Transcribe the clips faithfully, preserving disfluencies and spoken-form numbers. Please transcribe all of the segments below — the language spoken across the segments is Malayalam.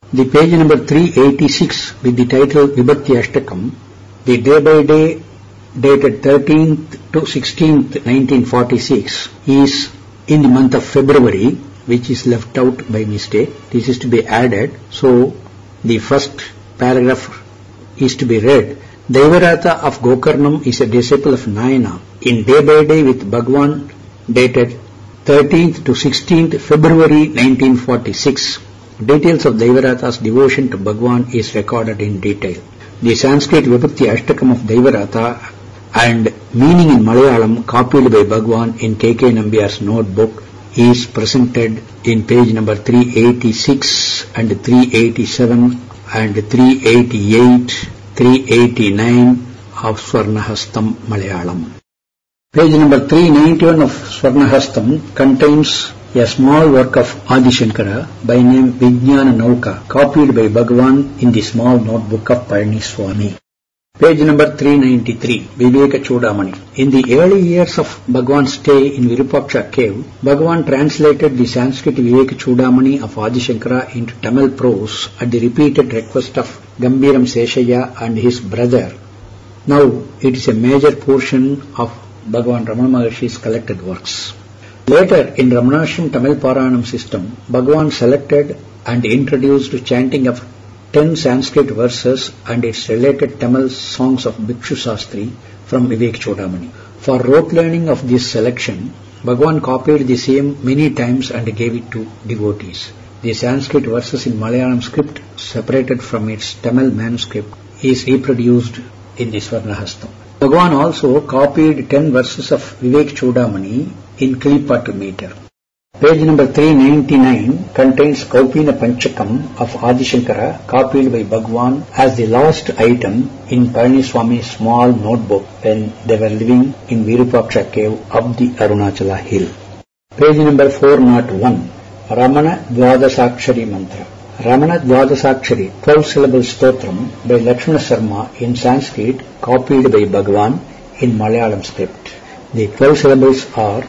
The page number three eighty-six with the title Vibhakti Ashtakam, the day by day dated thirteenth to sixteenth nineteen forty-six is in the month of February, which is left out by mistake. This is to be added. So the first paragraph is to be read. Daivaratha of Gokarnam is a disciple of Nayana in day by day with Bhagwan dated thirteenth to sixteenth February nineteen forty-six. Details of Daivaratha's devotion to Bhagwan is recorded in detail. The Sanskrit Vibhakti Ashtakam of Daivaratha and meaning in Malayalam copied by Bhagwan in K K Nambiyar's notebook is presented in page number three eighty-six and three eighty-seven and three eighty-eight, three eighty-nine of Swarnahastam Malayalam. Page number three ninety-one of Swarnahastam contains a small work of Adi Shankara by name Vijnana Nauka, copied by Bhagwan in the small notebook of Palani Swami. Page number three ninety-three, Viveka Chudamani. In the early years of Bhagwan's stay in Virupaksha cave, Bhagwan translated the Sanskrit Viveka Chudamani of Adi Shankara into Tamil prose at the repeated request of Gambiram Seshaya and his brother. Now it is a major portion of Bhagwan Ramana Maharshi's collected works. Later, in Ramanashram Tamil Paranam system, Bhagwan selected and introduced chanting of ten Sanskrit verses and its related Tamil songs of Bhikshu Sastri from Vivek Chudamani. For rote learning of this selection, Bhagwan copied the same many times and gave it to devotees. The Sanskrit verses in Malayalam script, separated from its Tamil manuscript, is reproduced in the Swarnahastam. Bhagwan also copied ten verses of Vivek Chudamani in Kilipattu meter. Page number three ninety-nine contains Kaupina Panchakam of Adi Shankara, copied by Bhagwan as the last item in Palani Swami's small notebook when they were living in Virupaksha cave up the Arunachala hill. Page number four oh one, Ramana Dvadasakshari Mantra. Ramana Dvadasakshari, twelve syllable stotram by Lakshmana Sharma in Sanskrit, copied by Bhagwan in Malayalam script. The twelve syllables are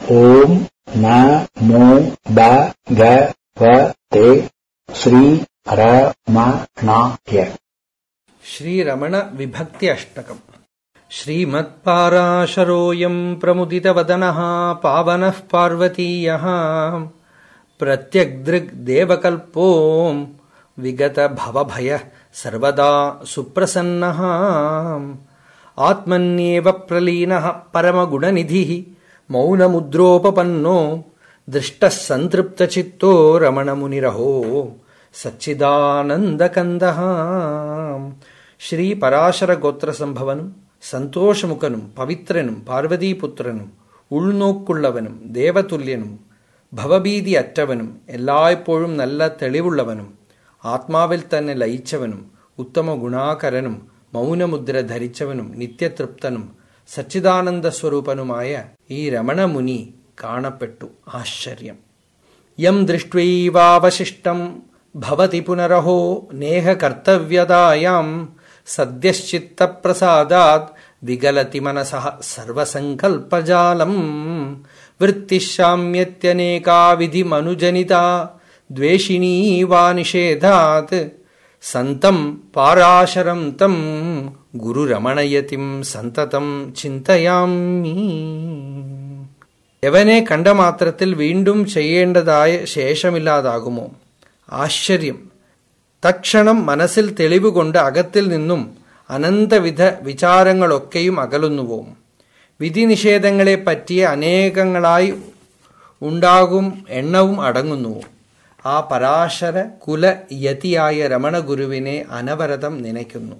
Om, Na, Mo, Ba, Ga, Va, Te, Sri, Ra, Ma, Na, Kya. Shri Ramana Vibhakti Ashtakam. Shrimat Parasharoyam Pramudita Vadanaha Pavanah Parvatiyaha Pratyagdrig Devakalpom Vigata Bhavabhaya Sarvada Suprasannaha Atmanyeva Pralinaha Paramagunanidhihi Mauna Mudropapanno Drishta Santripta Chitto Ramana Muniraho Sachidananda Kandaha. Shri Parashara Gotra Sambhavanum Santoshamukanum Pavitranum Parvati Putranum Ulnokkullavanum Devatulyanum Bhavabidi Attavanum Ellaippozhum Nalla Thelivullavanum Atmavil Thanne Layichavanum Uttama Gunakaranum Mauna Mudra Dharichavanum Nityatriptanum Sachidananda Swarupanumaya E Ramana Muni Kanapettu Asharyam Yam Drishtva Vasishtam Bhavati Punaraho Neha Kartavyadayam Sadyaschitta Prasadat Vigalati Manasaha Sarvasankalpajalam Vrittishamyatyaneka Vidhi Manujanita Dveshini Vanishedhat Santam Parasharam Tam Guru Ramanayatim Santatam Chintayami. Evane Kandamatratil Vindum Chayendadaya Sheshamiladagumo. Asharyam. Takshanam Manasil Telivu Gonda Agatil Ninum Ananta Vidha Vicharangalokayum Agalunuvum. Vidhi Nishedangale Patia Anekangalai Undagum Ennavum Adangunu. A Parashara Kula Yatiyaya Ramana Guruvine Anavaratam Ninekunu.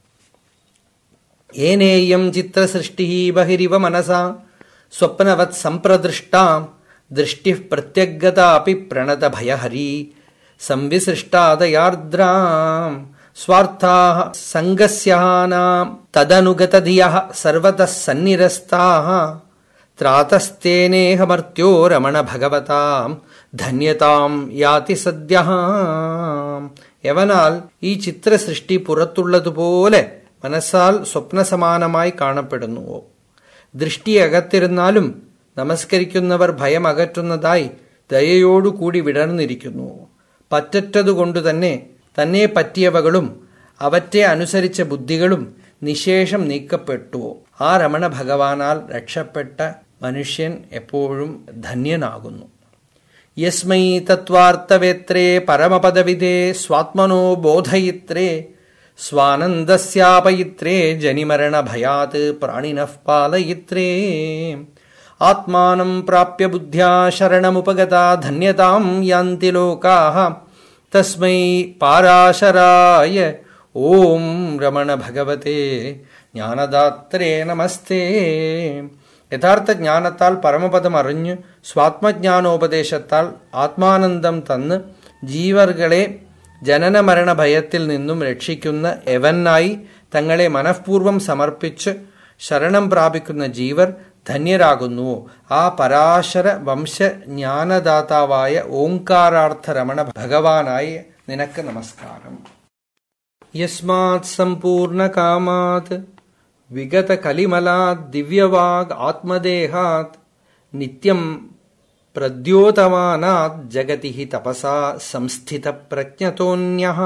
Eneyam Chitra Srishtihi Bahiriva Manasa Swapnavat Sampradrishtam Drishtih Pratyagata Api Pranata Bhayahari Samvisrishta Dayardram Swartha Sangasyanam Tadanugata Diyaha Sarvatas Sannirastaha Tratastene Hamartyo Ramana Bhagavatam Dhanyatam Yati Sadyaham. Evanal E Chitra Srishti Purattullathu pole Manasal Swapna Samanamai Kanapedunuvo. Drishti Agathirnalum Namaskarikunnavar Bhayam Agatunadai Dayayodu Kudi Vidarnirikunu. പറ്ററ്റതുകൊണ്ടുതന്നെ തന്നെ പറ്റിയവകളും അവറ്റെ അനുസരിച്ച ബുദ്ധികളും നിശേഷം നീക്കപ്പെട്ടുവോ ആ രമണ ഭഗവാനാൽ രക്ഷപ്പെട്ട മനുഷ്യൻ എപ്പോഴും ധന്യനാകുന്നു. യസ്മൈ തത്വാർത്ഥവേത്രേ പരമപദവിദേ സ്വാത്മനോ ബോധയിത്രേ സ്വാനന്ദസ്യാപയിത്രേ ജനിമരണഭയാത് പ്രാണിനഃ പാലയിത്രേ ആത്മാനം പ്രാപ്യ ബുദ്ധ്യാ ശരണമുപഗതാ ധന്യതാം യാന്തി ലോകാഃ തസ്മൈ പാരാശരായ ഓം രമണ ഭഗവതേ ജ്ഞാനദാത്രേ നമസ്തേ. യഥാർത്ഥ ജ്ഞാനത്താൽ പരമപദം അറിഞ്ഞ് സ്വാത്മജ്ഞാനോപദേശത്താൽ ആത്മാനന്ദം തന്ന് ജീവർകളെ ജനനമരണ ഭയത്തിൽ നിന്നും രക്ഷിക്കുന്ന എവനായി തങ്ങളെ മനഃപൂർവ്വം സമർപ്പിച്ച് ശരണം പ്രാപിക്കുന്ന ജീവർ ധന്യരാകുന്നുവോ ആ പരാശര വംശജ്ഞാനദാതാവായ ഓംകാരാർത്ഥ രമണ ഭഗവാനായി നിനക്ക് നമസ്കാരം. യസ്മാത് സമ്പൂർണ്ണ കാമാത് വിഗത കലിമലാത് ദിവ്യവാഗ് ആത്മദേഹാത് നിത്യം പ്രദ്യോതമാനാത് ജഗതി തപസാ സംസ്ഥിത പ്രജ്ഞതോന്യഃ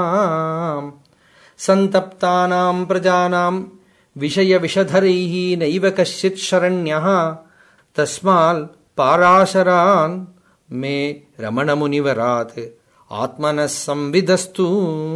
സന്തപ്താനാം പ്രജാനാം വിഷയവിഷധരൈഃ നൈവ കശ്ചിത് ശരണ്യഃ തസ്മാൽ പാരാശരാൻ മേ രമണമുനിവരാത് ആത്മനഃ സംവിദസ്തു.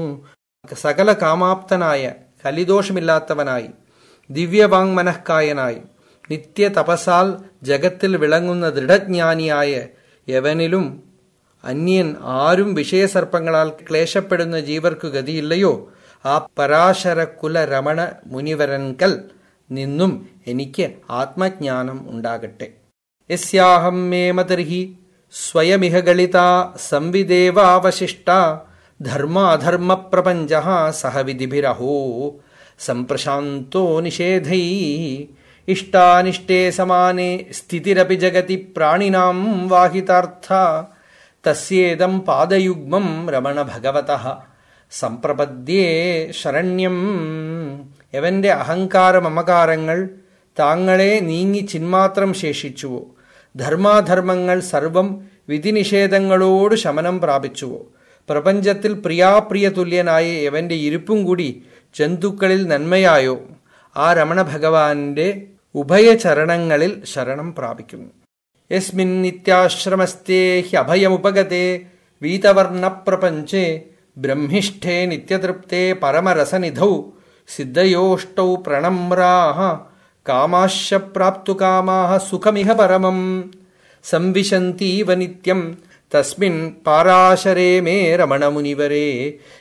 സകല കാമാപ്തനായ കലിദോഷമില്ലാത്തവനായി ദിവ്യവാങ്മനഃക്കായനായി നിത്യ തപസാൽ ജഗത്തിൽ വിളങ്ങുന്ന ദൃഢജ്ഞാനിയായ യവനിലും അന്യൻ ആരും വിഷയസർപ്പങ്ങളാൽ ക്ലേശപ്പെടുന്ന ജീവർക്കു ഗതിയില്ലയോ ആ പരാശര കുല രമണ മുനിവരൻകൽ നിന്നും എനിക്ക് ആത്മജ്ഞാനം ഉണ്ടാകട്ടെ. യസ്യാഹം മേ മതർഹി സ്വയമിഹ ഗളിതാ സംവിദേവാവശിഷ്ട ധർമാധർമ്മ പ്രപഞ്ച സഹ വിധിഭിരഹോ സംപ്രശാന്തോ നിഷേധൈ ഇഷ്ടാനിഷ്ടേ സമാനേ സ്ഥിതിരപി ജഗതി പ്രാണിനാം വാഹിതാർത്ഥ തസ്യേദം പാദയുഗ്മം രമണ ഭഗവതഃ സംപ്രപദ്യേ ശരണ്യം. എവന്റെ അഹങ്കാര മമകാരങ്ങൾ താങ്ങളെ നീങ്ങി ചിന്മാത്രം ശേഷിച്ചുവോ ധർമാധർമ്മങ്ങൾ സർവം വിധിനിഷേധങ്ങളോട് ശമനം പ്രാപിച്ചുവോ പ്രപഞ്ചത്തിൽ പ്രിയാപ്രിയ തുല്യനായ എവന്റെ ഇരിപ്പും കൂടി ജന്തുക്കളിൽ നന്മയായോ ആ രമണ ഭഗവാന്റെ ഉഭയചരണങ്ങളിൽ ശരണം പ്രാപിക്കുന്നു. യസ്മിൻ നിത്യാശ്രമസ്തേ ഹ്യഭയമുപഗതേ വീതവർണ്ണ പ്രപഞ്ചേ ബ്രഹ്മിഷ്ഠേ നിത്യതൃപ്തേ പരമരസനിധൗ സിദ്ധയോഷ്ടൗ പ്രണമ്രാഃ കാമാശ്ച പ്രാപ്തുകാമാഃ സുഖമിഹ പരമം സംവിശന്തീവ നിത്യം തസ്മിൻ പാരാശരേ മേ രമണമുനിവരേ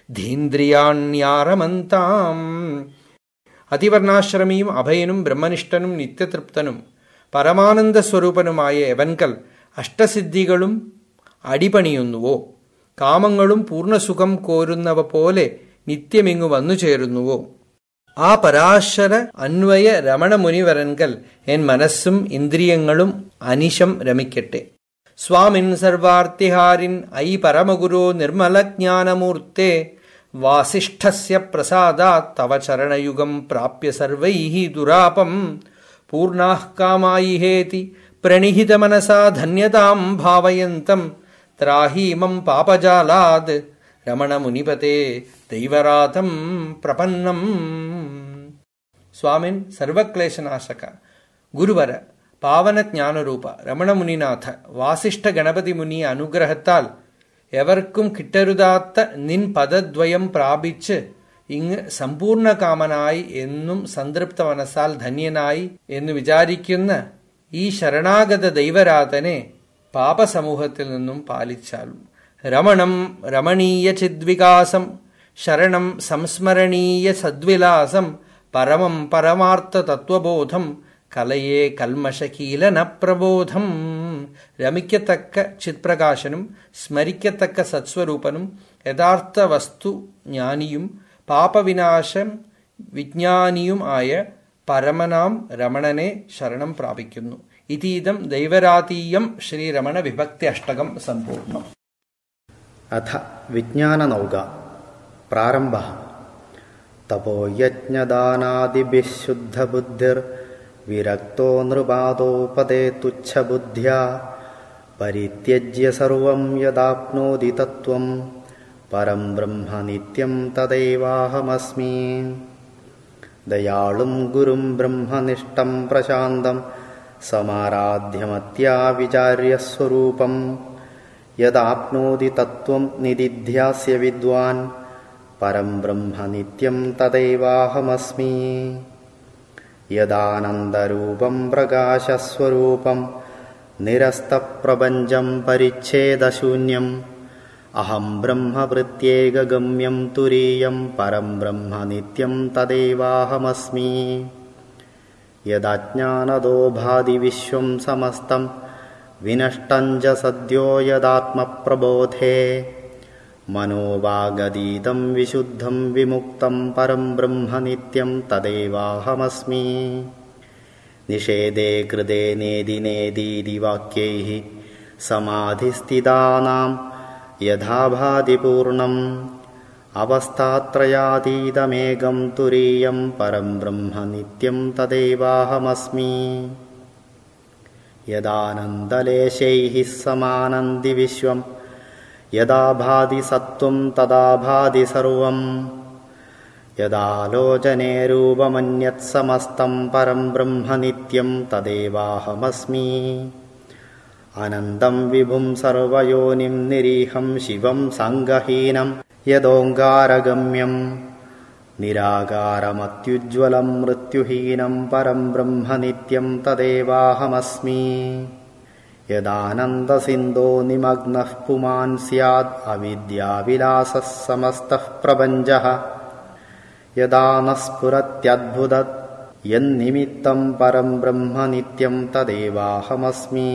ധീന്ദ്രിയാണ്യാരമന്താം. അതിവർണാശ്രമിയും അഭയനും ബ്രഹ്മനിഷ്ഠനും നിത്യതൃപ്തനും പരമാനന്ദ സ്വരൂപനുമായ എവൻകൽ അഷ്ടസിദ്ധികളും അടിപണിയുന്നുവോ കാമങ്ങളും പൂർണ്ണസുഖം കോരുന്നവ പോലെ നിത്യമിങ്ങു വന്നു ചേരുന്നുവോ ആ പരാശര അന്വയ രമണമുനിവരൻകൽ എൻ മനസ്സും ഇന്ദ്രിയങ്ങളും അനിശം രമിക്കട്ടെ. സ്വാമിൻ സർവാർത്തിഹാരിൻ ഐ പരമഗുരോ നിർമ്മലജ്ഞാനമൂർത്തേ വാസിഷ്ഠസ്യ പ്രസാദാത് തവ ചരണയുഗം പ്രാപ്യ സർവൈഃ ദുരാപം പൂർണാഃ കാമായിഹേതി പ്രണിഹിതമനസാ ധന്യതാം ഭാവയന്തം ത്രാഹീമം പാപജാലാത് രമണമുനിപതേ ദൈവരാധം പ്രപന്നം. സ്വാമിൻ സർവക്ലേശനാശക ഗുരുവര പാവന ജ്ഞാനരൂപ രമണമുനിനാഥ വാസിഷ്ഠ ഗണപതി മുനി അനുഗ്രഹത്താൽ എവർക്കും കിട്ടരുതാത്ത നിൻ പദദ്വയം പ്രാപിച്ച് ഇങ്ങ് സമ്പൂർണ്ണ കാമനായി എന്നും സംതൃപ്ത മനസ്സാൽ ധന്യനായി എന്നു വിചാരിക്കുന്ന ഈ ശരണാഗത ദൈവരാധനെ പാപസമൂഹത്തിൽ നിന്നും പാലിച്ചാലും രമണം രമണീയ ചിദ്വികാസം ശരണം സംസ്മരണീയ സദ്വിലാസം പരമം പരമാർത്ഥ തത്വബോധം കലയെ കൽമഷകീലന പ്രബോധം. രമിക്കത്തക്ക ചിത്പ്രകാശനും സ്മരിക്കത്തക്ക സത്സ്വരൂപനും യഥാർത്ഥ വസ്തു ജ്ഞാനിയും പാപവിനാശം വിജ്ഞാനിയും ആയ പരമനാം രമണനെ ശരണം പ്രാപിക്കുന്നു. ഇതീദം ദൈവരാതീയം ശ്രീരമണ വിഭക്തി അഷ്ടകം സമ്പൂർണം. അഥ വിജ്ഞാനനൗക പ്രാരംഭ. തപോയജ്ഞദാനാദിഭിഃ ശുദ്ധബുദ്ധിർ വിരക്തോ നൃപാദോപദേ തുച്ഛബുദ്ധ്യാ പരിത്യജ്യ സർവം യദാപ്നോതി തത്വം പരം ബ്രഹ്മ നിത്യം തദൈവാഹമസ്മി. ദയാളും ഗുരും ബ്രഹ്മനിഷ്ഠം പ്രശാന്തം സമാരാധ്യമത്യാവിചാര്യസ്വരൂപം യദാപ്നോതി തത്വം നിദിധ്യാസ്യ വിദ്വാൻ പരം ബ്രഹ്മ നിത്യം തദൈവാഹമസ്മി. യദാനന്ദരൂപം പ്രകാശസ്വരൂപം നിരസ്തപ്രപഞ്ചം പരിച്ഛേദശൂന്യം അഹം ബ്രഹ്മവൃത്യേകഗമ്യം തുരീയം പരം ബ്രഹ്മ നിത്യം തദൈവാഹമസ്മി. യദജ്ഞാനദോ ഭാതി വിശ്വം സമസ്തം വിനഷ്ടം ച സദ്യോ യദാത്മപ്രബോധേ മനോവാഗതീതം വിശുദ്ധം വിമുക്തം പരം ബ്രഹ്മ നിത്യം തദൈവാഹമസ്മി. നിഷേധേ കൃതേ നേതി നേതീതി വാക്യൈഃ സമാധിസ്ഥിതാനാം യഥാ ഭാതി പൂർണ്ണം അവസ്ഥാത്രയാതീതമേകം തുരീയം പരം ബ്രഹ്മ നിത്യം തദൈവാഹമസ്മി. യദാനന്ദലേശൈഃ സമാനന്ദി വിശ്വം യദാ ഭാതി സത്വം തദാ ഭാതി സർവം യദാലോചനേ രൂപമന്യത് സമസ്തം പരം ബ്രഹ്മ നിത്യം തദൈവാഹമസ്മി. അനന്തം വിഭും സർവയോനിം നിരീഹം ശിവം സംഗഹീനം യദോങ്കാരഗമ്യം നിരാകാരമത്യുജ്വലം മൃത്യുഹീനം പരം ബ്രഹ്മ നിത്യം തദൈവാഹമസ്മി. യദാനന്ദസിന്ധോ നിമഗ്നഃ പുമാൻ സ്യാദ് അവിദ്യാവിലാസഃ സമസ്തഃ പ്രപഞ്ചഃ യദാ ന സ്ഫുരത്യദ്ഭുതത് യന്നിമിത്തം പരം ബ്രഹ്മ നിത്യം തദൈവാഹമസ്മി.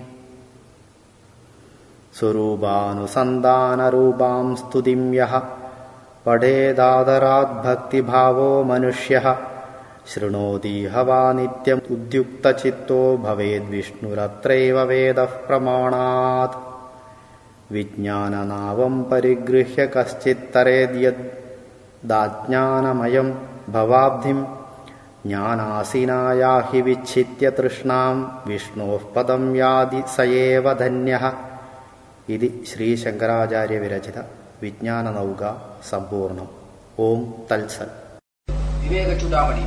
സ്വരൂപാനുസന്ധാനരൂപാം സ്തുതിം യഃ പഠേദാദരാത് ഭക്തിഭാവോ മനുഷ്യഃ ശൃണോതീഹ വാ നിത്യം ഉദ്യുക്തചിത്തോ ഭവേദ് വിഷ്ണുരത്രൈവ വേദഃ പ്രമാണാത്. വിജ്ഞാനനാവം പരിഗൃഹ്യ കശ്ചിത് തരേദ്യദാജ്ഞാനമയം ഭവാബ്ധിം ജ്ഞാനാസിനായാഹി വിച്ഛിത്യ തൃഷ്ണാം വിഷ്ണോഃ പദം യാതി സയേവ ധന്യഃ. ഇതി ശ്രീ ശങ്കരാചാര്യ വിരചിത വിജ്ഞാനനൗക സമ്പൂർണം. ഓം തത്സത്. വിവേകചൂടാമണി.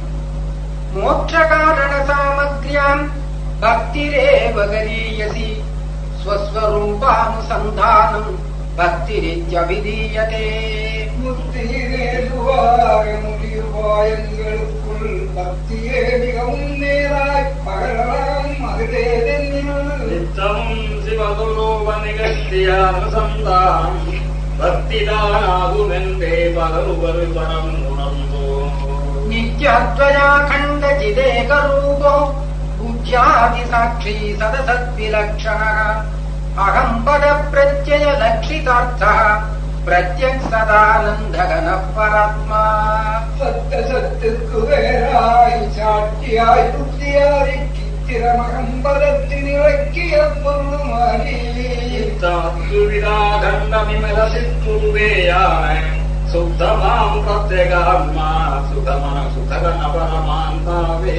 മോക്ഷകാരണസാമഗ്ര്യാം ഭക്തിരേവ ഗരീയസി സ്വസ്വരൂപാനുസന്ധാനം ഭക്തിരിത്യഭിധീയതേ. മുക്തിയിലേതുവാകമുടിയുപായങ്ങൾക്കുൾ ഭക്തിയെ മികവും നേരായി പകരം നിത്യവും ശിവസ്വരൂപനികൃഷ്ടിയാനുസന്ധാനം ഭക്തിദാനാകുമെന്റെ പകരുവരു പരം ഉണർന്നോ. നിത്യദ്വയാഖണ്ഡചിദേകരൂപോ ബുദ്ധ്യാദിസാക്ഷി സദസദ്വിലക്ഷണഃ അഹം പദപ്രത്യയലക്ഷിതാർത്ഥഃ പ്രത്യക് സദാനന്ദഘനഃ പരാത്മാ. സത്യസത്യർക്കു വേറായി സാക്ഷിയായി ബുദ്ധിയാരിക്ക് ചിരമഹം പദത്തിനിറക്കിയ പൊരുളുമാരി വിമലസിദ്ധിയാണ് ശുദ്ധമാം പ്രത്യേകാത്മാ സുഖമന സുഖഗണ പരമാന്താവേ.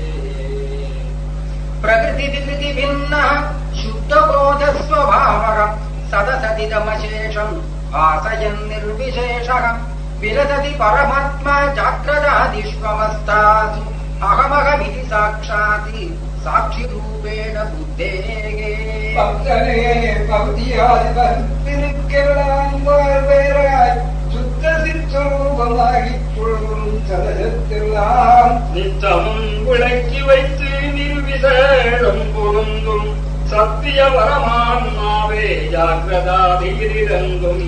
പ്രകൃതി വികൃതി ഭിന്ന ശുദ്ധബോധ സ്വഭാവഃ സദസതിദമശേഷം ഭാസയൻ നിർവിശേഷഃ വിലസതി പരമാത്മാ ജാഗ്രതാദിഷ്വമസ്താസു അഹമഹമിതി സാക്ഷാതി സാക്ഷിരൂപേണ ബുദ്ധേഹ. ഭക്തനെ ഭക്തിയാതി ഭക്തിനിക്കലാൻ വേറായി ശുദ്ധസിദ്ധരൂപമാകിപ്പോഴും സദസത്തിലാം നിത്യവും വിളക്കി വയ്ത്ത് നിർവിശേഷം പൊടുന്തും സത്യ പരമാത്മാവേ ജാഗ്രതാധീരിരന്തും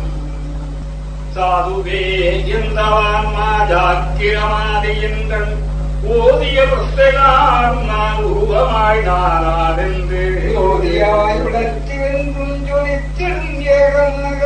സാധുവേ ചിന്തവാന്മാ ജാഗ്രമാതിയന്തൻ ഓതിയ പ്രത്യേകാത്മാ ഉരുവമായി നാനാതെന്ത് ോതിയായി ഉടത്തിവെന്തും ജ്വലിച്ചിടുന്നേകന്നക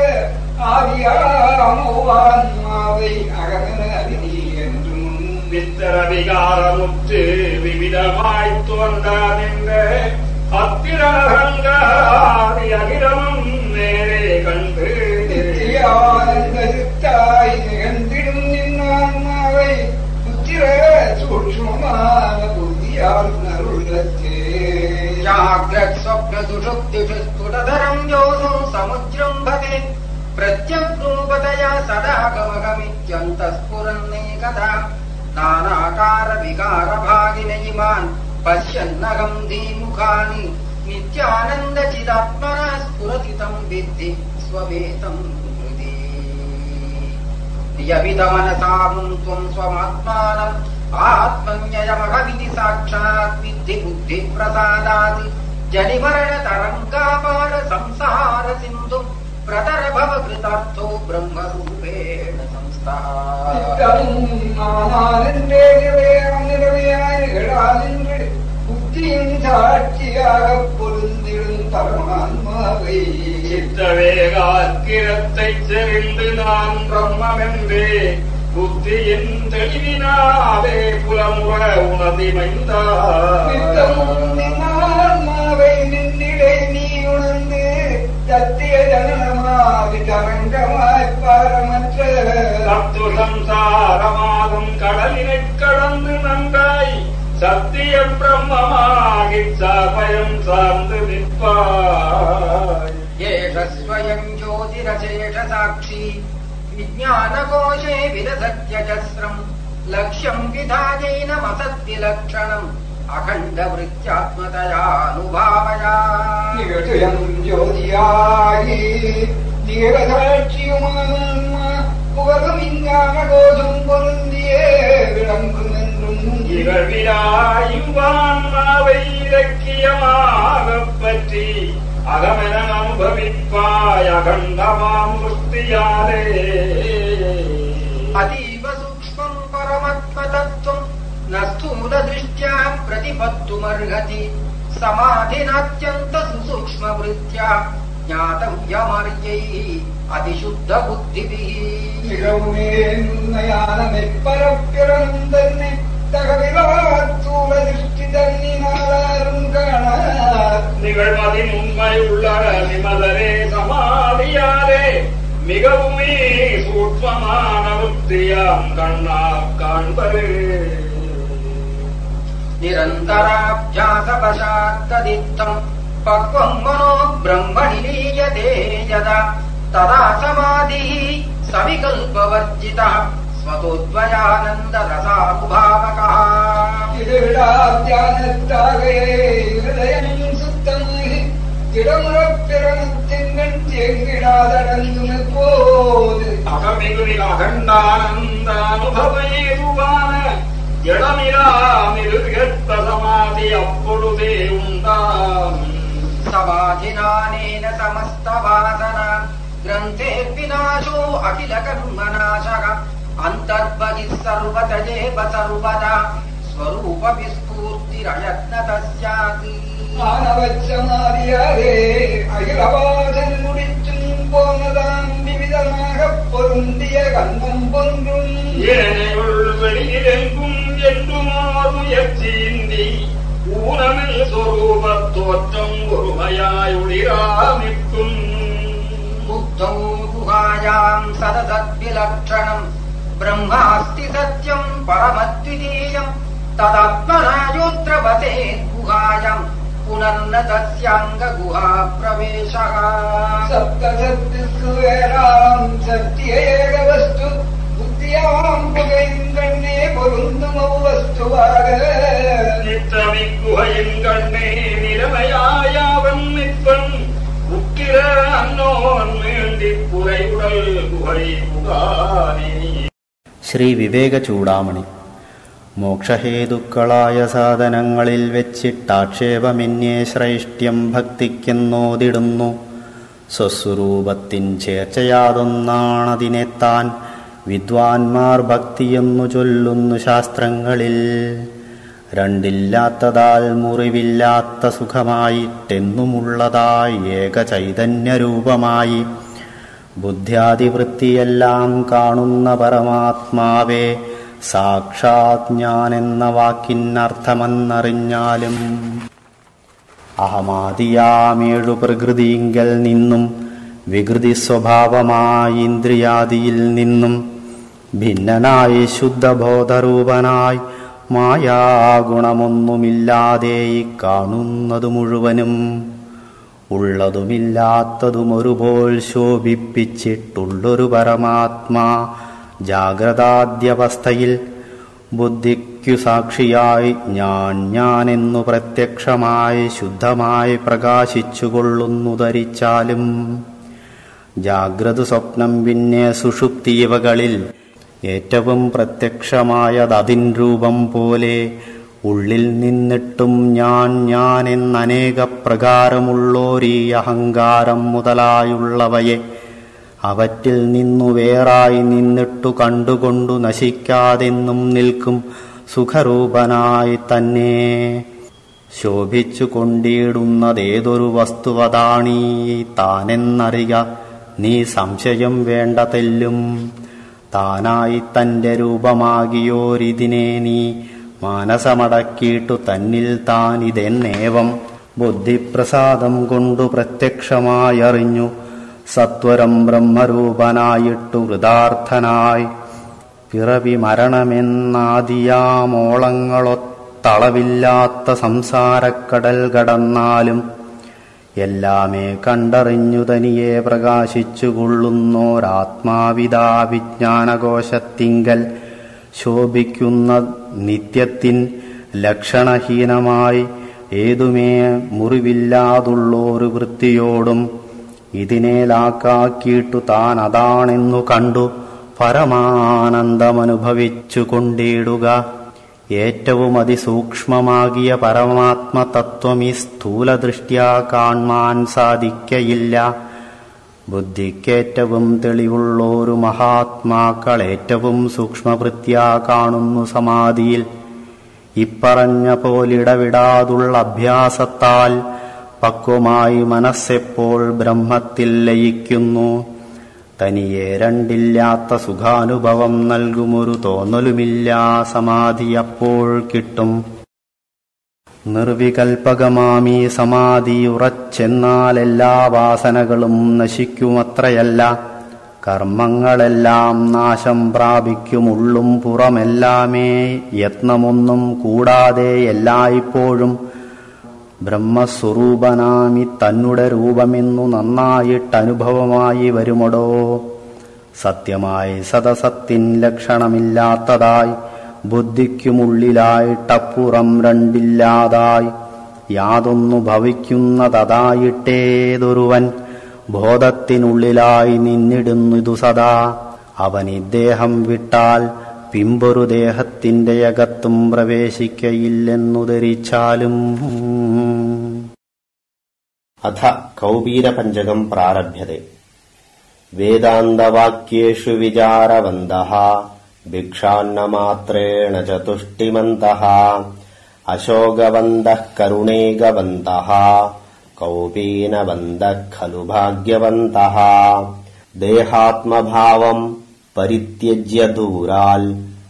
ആദിയാമോവാത്മാവൈ അകമന വിധിയെന്നും വിത്തര വികാരമുറ്റ് വിവിധമായി തോന്നാതിന്റെ അത്തിരഹങ്കാരി അകിരമം നേരെ കണ്ട് നിത്യാനന്ദചിത്തായി നികന്തിടും നിന്നാത്മാവൈ ഉച്ചിര സൂക്ഷ്മமான ബുദ്ധിയാൽ നരുളത്തേ. ജാഗ്രത് സ്വപ്ന സുഷുപ്തിഷു സ്ഫുടധരം യോസം സമുദ്രം ഭവേ प्रत्यग्रूपतया सदा गमगमित्यन्तःस्फुरन्नेकदा नानाकारविकारभागिन इमान् पश्यन्नहं धीमुखानि नित्यानन्दचिदात्मना स्फुरति तं विद्धि स्ववेतं हृदि यवितमनसामुं त्वं स्वमात्मानम् आत्मन्ययमहमिति साक्षात् विद्धि बुद्धिप्रसादात् जनिमरणतरङ्गापार संसार सिन्धुं प्रतरभव कृतार्थो ब्रह्मरूपेण संस्थः புத்தியின் சாட்சியாக பொருந்திடும் பரமான்மாவை சித்தவேகாக்கிரத்தை செறிந்து நான் பிரம்மென்றே புத்தியின் தெளிவினாலே புலமுற உணர்ந்திமைந்தாவை நின்னிடை நீ உணர்ந்து சத்திய ஜனனமாவி தரங்கமாய் பாரமற்ற தத்துவ சம்சாரமாகும் கடலினை கடந்து நன்றாய் சத்திய பிரம்மமாகி சாபயம் சார்ந்து நிற்பாய் ஏஷ ஸ்வயம் ஜோதிரசேஷ சாட்சி விஜானகோஷே விரசத்யஜஸ்ரம் லக்ஷ்யம் விதாயைனமசத்திலக்ஷணம் அகண்ட விருத்யாத்மதயானுபாவயா நிகழ்யம் ஜோதியாகி நிகழசாட்சியுமான புகழும் விஞ்ஞானகோஷம் பொருந்தியே விளங்கும் என்றும் இகழ்வினாயுவான்மாவை இலக்கியமாகப் பற்றி அகமென அனுபவிப்பாய் அகண்டமாம் முக்தியாலே அதீவ சூக்ஷ்மம் பரமாத்ம தத்துவம் ந ஸ்தூல திருஷ்ட்யா பிரதிபத்துமர்ஹதி சமாதினாத்யந்த சுசூக்ஷ்ம விருத்யா ஞாதவ்யமர்யை அதிசுத்த புத்திபிஹி மிகவுமே நுண்மையான மெப்பரப்பிறனும் தன்னை தகவிலாத்தூல திருஷ்டி தன்னினாலும் காணார் நிகழ்மதி உண்மை உள்ள நிமலரே சமாதியாரே மிகவுமே சூட்சமான புத்தியாம் கண்ணா காண்பரே நிரந்தராப்யாசவசாத்ததித்தம் பக்வம் மனோ பிரம்மணி லீயதே யதா ததா சமாதிஹ சவிகல்பவர்ஜிதः ஸ்வதோத்வயானந்த ரசானுபாவகः திருவிழாத்தியானத்தாகையே ஹிருதயம் சுத்தமாகி திடமுறப்பிறனத்தின்கண் தேங்கிடாதடங்கு போது அகமிகுதி அகண்டானந்த அனுபவமேதுவான ஜடமிரா நிருகத்த சமாதி அப்பொழுதே உண்டாம் சமாதினானேன சமஸ்த வாசனா கிரந்தே விநாசோ அகில கர்மநாசக அந்தர்பகிः சர்வதஜேவ சர்வதா ஸ்வரூப விஸ்பூர்த்திரயத்ன தஸ்யாத் மானவச்சமாதியாரே அகிலவாசன் முடிச்சும் போனதாம் விவிதமாக பொருந்திய கண்ணம் பொன்றும் ஏனையுள் வெளியிலெங்கும் என்றுமாறு முயற்சியின்றி ஊனமில் சொரூபத் தோற்றம் ஒருமையாய் ஒளிராமிக்கும் புத்தௌ குஹாயாம் சதசத்விலக்ஷணம் பிரம்மாஸ்தி சத்யம் பரமத்விதீயம் ததாத்மனாயோத்ர வசேத் குஹாயாம் புனர்ன தஸ்யாங்க குஹா பிரவேசः சப்தசத்திற்கு வேறாம் சத்திய ஏக வஸ்து புத்தியாம் புகையின் கண்ணே பொருந்தும் அவ்வஸ்துவாக நித்தமிக்குகையின் கண்ணே நிலைமையாயாவன் நிற்பன் உக்கிர அன்னோன் வேண்டி புரையுடல் குகை புகானே. ശ്രീ വിവേക ചൂടാമണി. മോക്ഷഹേതുക്കളായ സാധനങ്ങളിൽ വെച്ചിട്ടാക്ഷേപമെന്നേ ശ്രൈഷ്ട്യം ഭക്തിക്കെന്നോതിടുന്നു. സ്വസ്വരൂപത്തിൻ ചേർച്ചയാതൊന്നാണതിനെ താൻ വിദ്വാൻമാർ ഭക്തിയെന്നു ചൊല്ലുന്നു ശാസ്ത്രങ്ങളിൽ. രണ്ടില്ലാത്തതാൽ മുറിവില്ലാത്ത സുഖമായിട്ടെന്നുമുള്ളതായി ഏക ചൈതന്യരൂപമായി ബുദ്ധ്യാദിവൃത്തിയെല്ലാം കാണുന്ന പരമാത്മാവേ സാക്ഷാത് ഞാനെന്ന വാക്കിനർത്ഥമെന്നറിഞ്ഞാലും അഹമാദിയാമേഴു പ്രകൃതിയിങ്കൽ നിന്നും വികൃതി സ്വഭാവമായി ഇന്ദ്രിയാദിയിൽ നിന്നും ഭിന്നനായി ശുദ്ധബോധരൂപനായി മായാഗുണമൊന്നുമില്ലാതെ കാണുന്നതു മുഴുവനും ഉള്ളതുമില്ലാത്തതും ഒരുപോൽ ശോഭിപ്പിച്ചിട്ടുള്ളൊരു പരമാത്മാ ജാഗ്രതാദ്യവസ്ഥയിൽ ബുദ്ധിക്കു സാക്ഷിയായി ഞാൻ ഞാനെന്നു പ്രത്യക്ഷമായി ശുദ്ധമായി പ്രകാശിച്ചുകൊള്ളുന്നു ധരിച്ചാലും ജാഗ്രത സ്വപ്നം പിന്നെ സുഷുപ്തി ഇവകളിൽ ഏറ്റവും പ്രത്യക്ഷമായതതിൻ രൂപം പോലെ ഉള്ളിൽ നിന്നിട്ടും ഞാൻ ഞാൻ എന്നനേക പ്രകാരമുള്ളോരീ അഹങ്കാരം മുതലായുള്ളവയെ അവറ്റിൽ നിന്നു വേറായി നിന്നിട്ടു കണ്ടുകൊണ്ടു നശിക്കാതെന്നും നിൽക്കും സുഖരൂപനായി തന്നെ ശോഭിച്ചു കൊണ്ടിടുന്നതേതൊരു വസ്തുവതാണീ താനെന്നറിയ നീ സംശയം വേണ്ട തെല്ലും താനായി തന്റെ രൂപമാകിയോരിതിനെ നീ മാനസമടക്കിയിട്ടു തന്നിൽ താൻ ഇതെന്നേവം ബുദ്ധിപ്രസാദം കൊണ്ടു പ്രത്യക്ഷമായറിഞ്ഞു സത്വരം ബ്രഹ്മരൂപനായിട്ടു കൃതാർത്ഥനായി പിറവി മരണമെന്നാദിയാമോളങ്ങളൊത്തളവില്ലാത്ത സംസാരക്കടൽ കടന്നാലും എല്ലാമേ കണ്ടറിഞ്ഞു തനിയെ പ്രകാശിച്ചുകൊള്ളുന്നോരാത്മാവിതാ വിജ്ഞാനകോശത്തിങ്കൽ ശോഭിക്കുന്ന നിത്യത്തിൻ ലക്ഷണഹീനമായി ഏതുമേ മുറിവില്ലാതുള്ളോരു വൃത്തിയോടും ഇതിനേലാക്കാക്കിയിട്ടു താൻ അതാണെന്നു കണ്ടു പരമാനന്ദമനുഭവിച്ചു കൊണ്ടിടുക. ഏറ്റവും അതിസൂക്ഷ്മമാകിയ പരമാത്മതത്വം ഈ സ്ഥൂലദൃഷ്ട്യാ കാൺമാൻ സാധിക്കയില്ല. ബുദ്ധിക്കേറ്റവും തെളിവുള്ളോരു മഹാത്മാക്കൾ ഏറ്റവും സൂക്ഷ്മവൃത്യാ കാണുന്നു സമാധിയിൽ. ഇപ്പറഞ്ഞ പോലിടവിടാതുള്ള അഭ്യാസത്താൽ പക്വമായി മനസ്സെപ്പോൾ ബ്രഹ്മത്തിൽ ലയിക്കുന്നു. തനിയെ രണ്ടില്ലാത്ത സുഖാനുഭവം നൽകുമൊരു തോന്നലുമില്ലാ സമാധി അപ്പോൾ കിട്ടും. നിർവികൽപകമാമീ സമാധി ഉറച്ചെന്നാൽ എല്ലാ വാസനകളും നശിക്കുമത്രയല്ല, കർമ്മങ്ങളെല്ലാം നാശം പ്രാപിക്കും. ഉള്ളും പുറമെല്ലാമേ യത്നമൊന്നും കൂടാതെ എല്ലായ്പ്പോഴും ബ്രഹ്മസ്വരൂപനാമി തന്നെ രൂപമെന്നു നന്നായിട്ടനുഭവമായി വരുമടോ. സത്യമായി സദസത്തിൻ ലക്ഷണമില്ലാത്തതായി ബുദ്ധിക്കുമുള്ളിലായിട്ടപ്പുറം രണ്ടില്ലാതായി യാതൊന്നു ഭവിക്കുന്നതായിട്ടേതൊരുവൻ ബോധത്തിനുള്ളിലായി നിന്നിടുന്നിതു സദാ. അവനിദ്ദേഹം വിട്ടാൽ പിമ്പൊരു ദേഹത്തിന്റെ അകത്തും പ്രവേശിക്കയില്ലെന്നു ധരിച്ചാലും. അഥ കൗപീനപഞ്ചകം പ്രാരഭ്യത്തെ. വേദാന്തവാക്യേഷു വിചാരവന്തഃ ഭിക്ഷാന്നമാത്രേണ ചതുഷ്ടിമന്തഃ അശോകവന്തഃ കരുണേകവന്തഃ കൗപീനവന്തഃ ഖലു ഭാഗ്യവന്തഃ ദേഹാത്മഭാവം പരിത്യജ്യ ദൂരാൽ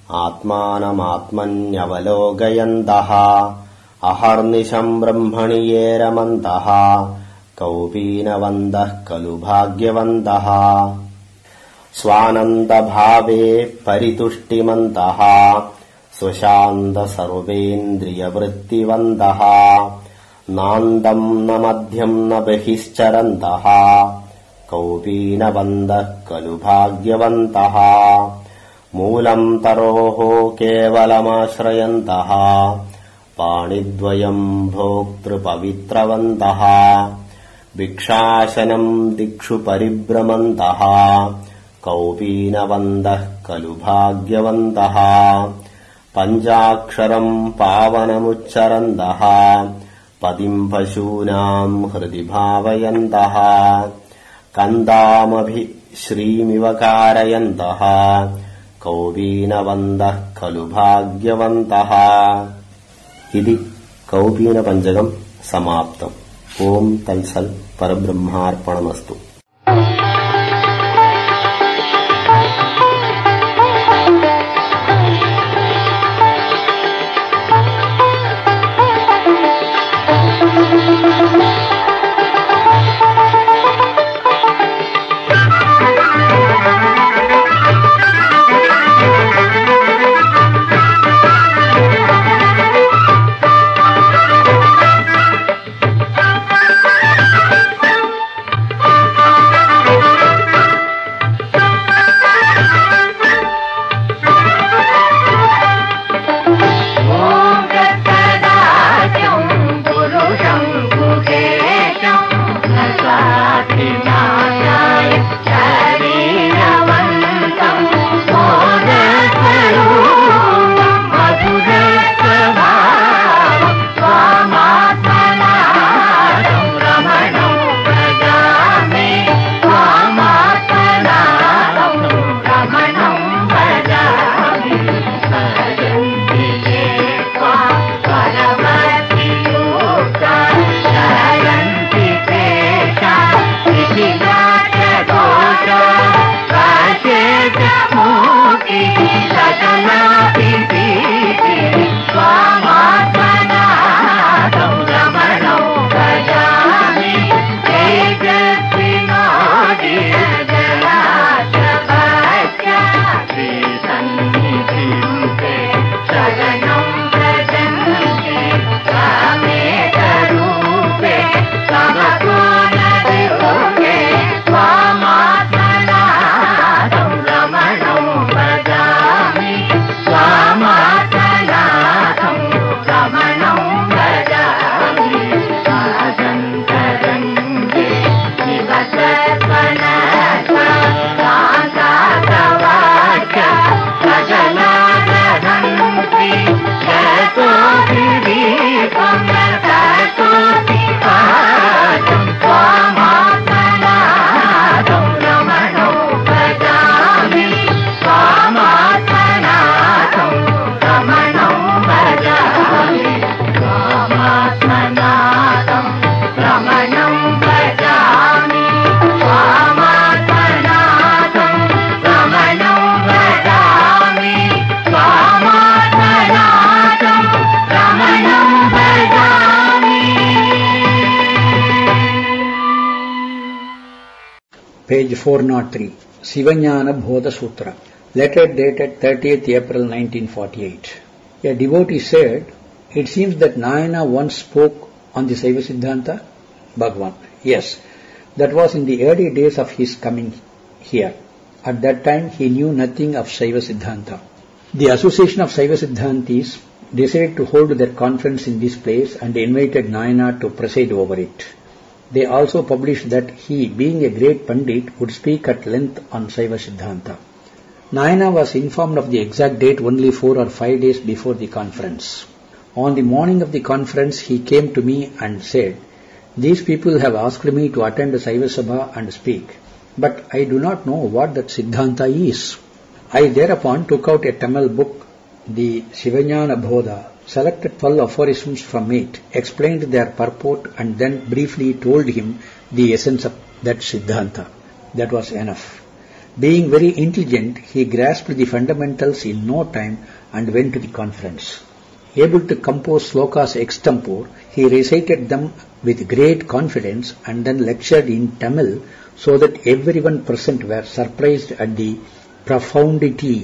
ആത്മാനമാത്മന്യവലോകയന്തഃ അഹർനിശം ബ്രഹ്മണി യേ രമന്തഃ കൗപീനവന്തഃ ഖലു ഭാഗ്യവന്തഃ സ്വാനന്ദഭാവേ പരിതുഷ്ടിമന്തഃ സ്വശാന്ത സർവേന്ദ്രിയവൃത്തിവന്തഃ നാന്തം ന മധ്യം ന ബഹിശ്ചരന്തഃ കൗപീനവന്തഃ ഖലു ഭാഗ്യവന്തഃ മൂലം തരോഃ കേവലമാശ്രയന്തഃ പാണിദ്വയം ഭോക്തൃപവിത്രവന്തഃ ഭിക്ഷാശനം ദിക്ഷു പരിഭ്രമന്തഃ കൗപീനവന്തഃ ഖലു ഭാഗ്യവന്തഃ പഞ്ചാക്ഷരം പാവനമുച്ചരന്തഃ പതിം പശൂനാം ഹൃദി ഭാവയന്തഃ കന്ദാമഭി ശ്രീമിവ കാരയന്തഃ കൗപീനവന്തഃ ഖലു ഭാഗ്യവന്തഃ. ഇതി കൗപീനപഞ്ചകം സമാപ്തം. ഓം തത്സൽ. പരബ്രഹ്മാർപ്പണമസ്തു. Page four oh three, Sivajnana Bodha Sutra, letter dated thirtieth April nineteen forty-eight. A devotee said, it seems that Nayana once spoke on the Saiva Siddhanta, Bhagavan. Yes, that was in the early days of his coming here. At that time he knew nothing of Saiva Siddhanta. The Association of Saiva Siddhantis decided to hold their conference in this place and invited Nayana to preside over it. They also published that he, being a great Pandit, would speak at length on Saiva Siddhanta. Nayana was informed of the exact date only four or five days before the conference. On the morning of the conference, he came to me and said, "These people have asked me to attend the Saiva Sabha and speak, but I do not know what that Siddhanta is." I thereupon took out a Tamil book, the Sivajnana Bodha, selected twelve aphorisms from it, explained their purport, and then briefly told him the essence of that Siddhanta. That was enough. Being very intelligent, he grasped the fundamentals in no time and went to the conference. Able to compose slokas extempore, he recited them with great confidence and then lectured in Tamil so that everyone present were surprised at the profundity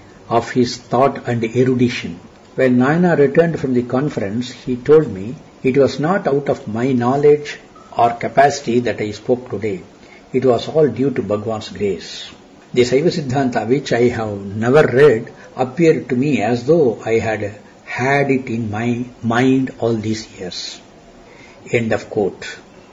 of his thought and erudition. When Nayana returned from the conference, he told me, "It was not out of my knowledge or capacity that I spoke today. It was all due to Bhagavan's grace." The Saiva Siddhanta, which I have never read, appeared to me as though I had had it in my mind all these years. End of quote.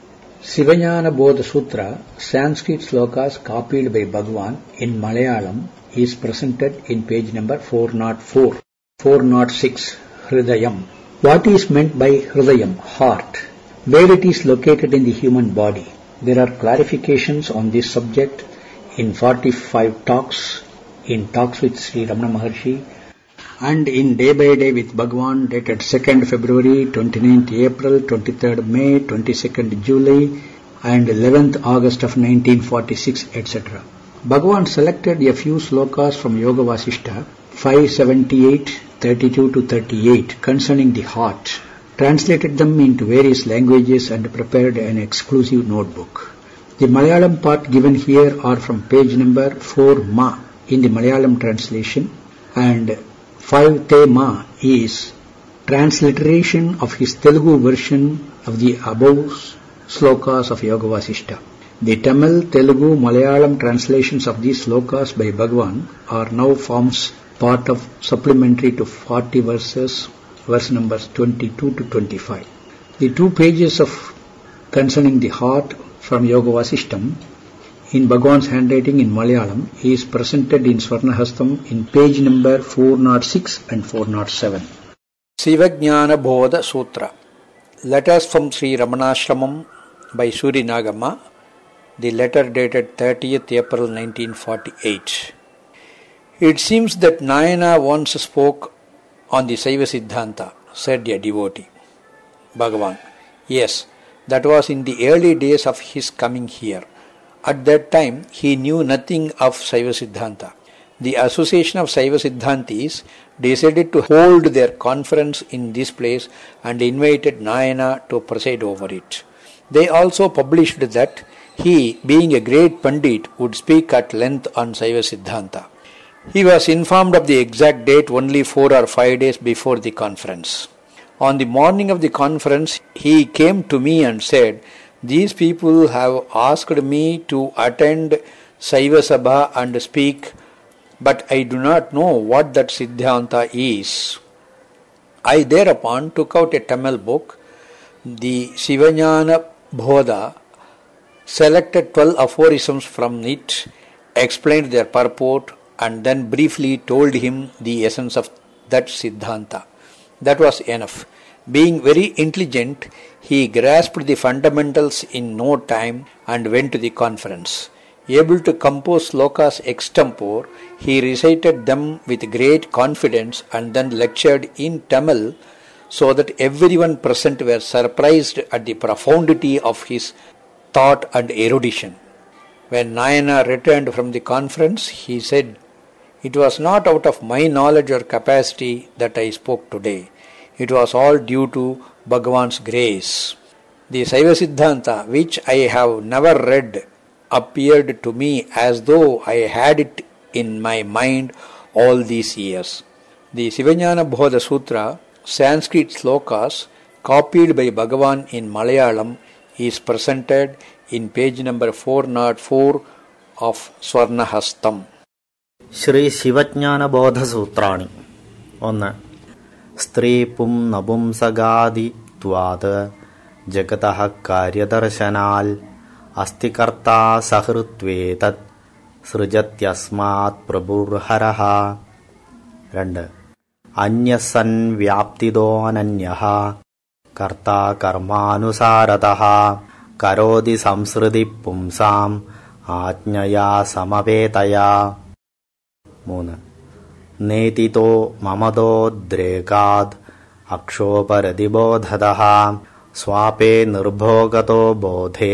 Sivajnana Bodha Sutra, Sanskrit slokas copied by Bhagavan in Malayalam, is presented in page number four oh four. four oh six, Hridayam. What is meant by Hridayam, heart? Where it is located in the human body? There are clarifications on this subject in forty-five talks, in Talks with Sri Ramana Maharshi, and in Day by Day with Bhagavan dated second February, twenty-ninth April, twenty-third May, twenty-second July, and eleventh August of nineteen forty-six, et cetera. Bhagavan selected a few slokas from Yoga Vasishta, five seventy-eight, thirty-two to thirty-eight, concerning the heart, translated them into various languages and prepared an exclusive notebook. The Malayalam part given here are from page number four Ma in the Malayalam translation, and five Te Ma is transliteration of his Telugu version of the above slokas of Yoga Vasishta. The Tamil, Telugu, Malayalam translations of these slokas by Bhagavan are now forms part of supplementary to forty verses, verse numbers twenty-two to twenty-five. The two pages of concerning the heart from Yoga Vasishtam in Bhagavan's handwriting in Malayalam is presented in Swarnahastam in page number four oh six and four oh seven. Sivajnana Bodha Sutra. Letters from Sri Ramanashramam by Suri Nagamma. The letter dated thirtieth April nineteen forty-eight. It seems that Nayana once spoke on the Saiva Siddhanta, said a devotee. Bhagavan. Yes, that was in the early days of his coming here. At that time, he knew nothing of Saiva Siddhanta. the Association of Saiva Siddhantis decided to hold their conference in this place and invited Nayana to preside over it. They also published that he, being a great Pandit, would speak at length on Saiva Siddhanta. He was informed of the exact date only four or five days before the conference. On the morning of the conference, he came to me and said, "These people have asked me to attend Saiva Sabha and speak, but I do not know what that Siddhanta is." I thereupon took out a Tamil book, the Sivajnana Bodha, selected twelve aphorisms from it, explained their purport, and then briefly told him the essence of that Siddhanta. That was enough. Being very intelligent, he grasped the fundamentals in no time and went to the conference. Able to compose slokas extempore, he recited them with great confidence and then lectured in Tamil, so that everyone present were surprised at the profundity of his thought and erudition. When Nayana returned from the conference, he said, "It was not out of my knowledge or capacity that I spoke today. It was all due to Bhagavan's grace. The Saiva Siddhanta, which I have never read, appeared to me as though I had it in my mind all these years." The Sivajnana Bodha Sutra, Sanskrit slokas copied by Bhagavan in Malayalam, is presented in page number four oh four of Swarnahastam. Shri ശിവജ്ഞാനബോധസൂത്രാണി. ഒന്ന്. സ്ത്രീ പും നപുംസകാദിത്വാത് ജഗതഃ കാര്യദർശനാൽ അസ്തി കർത്താ സഹൃത്വേതത് സൃജത്യസ്മാത് പ്രഭുർഹരഃ. രണ്ട്. അന്യസൻ വ്യാപ്തിതോനന്യഃ കർത്താ കർമാനുസാരതഃ കരോതി സംസൃതി പുംസാം ആജ്ഞയാ സമവേതയാ. മൂന്ന്. നേതിതോ മമതോദ്രേകാദ് അക്ഷോപരതിബോധതഃ സ്വാപേ നിർഭോഗതോ ബോധേ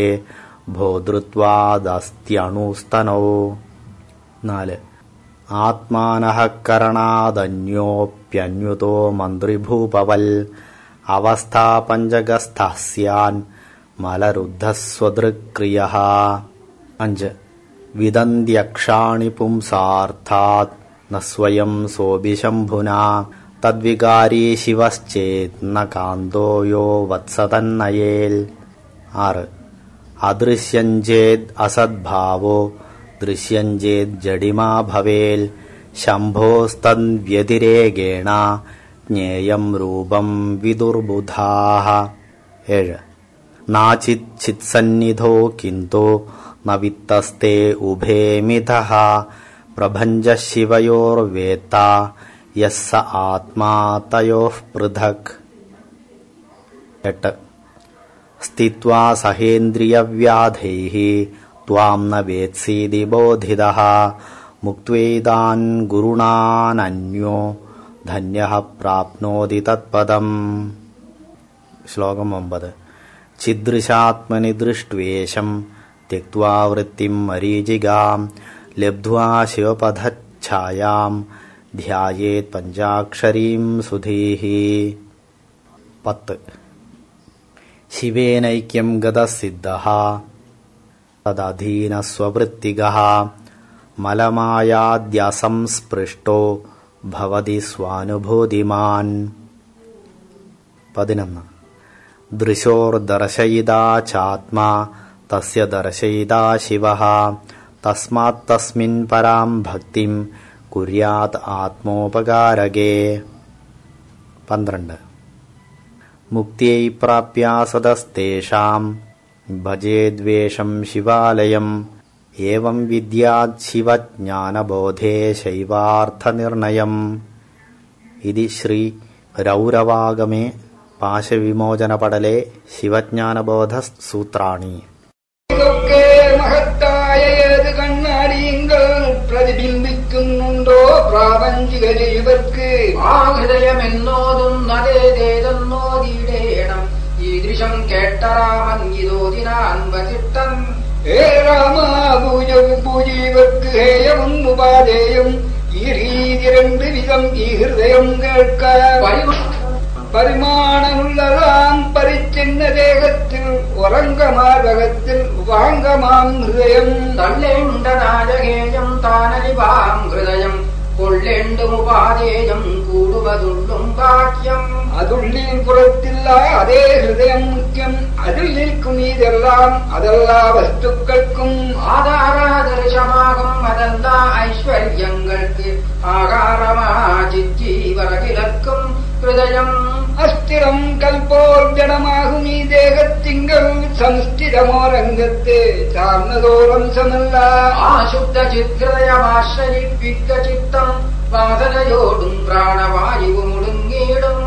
ഭോതൃത്വാദസ്ത്യണുസ്തനോ. നാല്. ആത്മാനഃ കരണാദന്യോപ്യന്യുതോ മന്ത്രിഭൂപവൽ അവസ്ഥാ പഞ്ചഗസ്ഥഃ സ്യാൻ മലരുദ്ധസ്വദൃക്രിയഃ. അഞ്ച്. വിദന്ത്യക്ഷാണി പുംസാർത്ഥാത് ന സ്വയം സോഭിശംഭുനാ തദ്വികാരീ ശിവശ്ചേത് ന കാന്തോ യോ വത്സതന്നയേൽ. ആറ്. അദൃശ്യഞ്ചേത് അസദ്ഭാവോ ദൃശ്യഞ്ചേത് ജഡിമാ ഭവേൽ ശംഭോസ്തദ്വ്യതിരേകേണ ജ്ഞേയം രൂപം വിദുർബുധാഃ. ഏഴ്. നാചിത് ചിത്സന്നിധോ കിന്തു ന വിത്തസ്തേ ഉഭേ മിഥഃ പ്രഭഞ്ജ ശിവയോർവേത്ത യസ്സ ആത്മാ തയോഃ പൃഥക്. എട്ട്. സ്ഥിത്വാ സഹേന്ദ്രിയവ്യാധൈഃ ത്വാം ന വേത്സീതി ബോധിതഃ മുക്ത്വേതാൻ ഗുരുണാനന്യോ ധന്യഃ പ്രാപ്നോതി തത്പദം. ശ്ലോകം ഒമ്പത്. ഛിദ്ദൃശാത്മനി ദൃഷ്ട്വേഷം ത്യക്ത്വാ വൃത്തിം മരീചികാം ലബ്ധ്വാ ശിവപദച്ഛായാം ധ്യായേത് പഞ്ചാക്ഷരീം സുധീഃ. പത്ത്. ശിവേനൈക്യം ഗതസിദ്ധഃ തദധീനസ്വവൃത്തികഃ മലമായാദ്യസംസ്പൃഷ്ടോ ഭവതി സ്വാനുഭൂതിമാൻ. പതിനൊന്ന്. ദൃശോർദർശയിതാ ചാത്മാ തസ്യ ദർശയിതാ ശിവഃ തസ്മാത് തസ്മിൻ പരാം ഭക്തിം കുര്യാത് ആത്മോപകാരകേ. പന്ത്രണ്ട്. മുക്തിയൈ പ്രാപ്യാസതസ്തേഷാം ഭജേദ്വേഷം ശിവാലയം ഏവം വിദ്യാത് ശിവജ്ഞാനബോധേ ശൈവാർത്ഥനിർണയം. ഇതി ശ്രീ രൗരവാഗമേ പാശവിമോചനപടലേ ശിവജ്ഞാനബോധസൂത്രാണി. ഇതൊക്കെ മഹത്തായ ഏത് കണ്ണാടിയങ്ങൾ പ്രതിബിംബിക്കുന്നുണ്ടോ പ്രാപഞ്ചിക ഇവർക്ക് ആ ഹൃദയമെന്നോതുന്നതേതേതെന്നോതിയിടേണം ഈദൃശം കേട്ടറാമൻ ഇതോതിനാൻ വചിട്ടം. ഹേ രാമ പൂജവും പൂജീവർക്ക് ഹേയവും ഉപാധേയം சப்தம் ஈஹிருதயம் கேட்க பரிமாணமுள்ளதாம் பரிச்சின்ன தேகத்தில் உறங்க மார்பகத்தில் வாங்கமாம் ஹிருதயம் தள்ளேண்ட நாஜகேயம் தானறிவாம் ஹிருதயம் கொள்ளேண்டுமுபாதேயம் கூடுவதுள்ளும் பாக்கியம் அதுள்ளின் புறத்தில்லா அதே ஹிருதயம் முக்கியம் அதில் நிற்கும் இதெல்லாம் அதல்லா வஸ்துக்கൾக்கும் ஆதாராதர்சமாகும் அதல்லா ஐஸ்வர்யங்களுக்கு ஆகாரமா சித்தீவரகிலக்கும் ஹிருதயம் அஸ்திரம் கல்போர் ஜடமாகும் ഈ தேகத்திங்கள் സംസ്ഥിതമോരംഗത്തെ ചാർന്നതോരംശമല്ല ആശുദ്ധ ചിത്രയമാശ്രയിപ്പിക്ക ചിത്തം വാസനയോടും പ്രാണവായുవు മുടുങ്ങിയിടും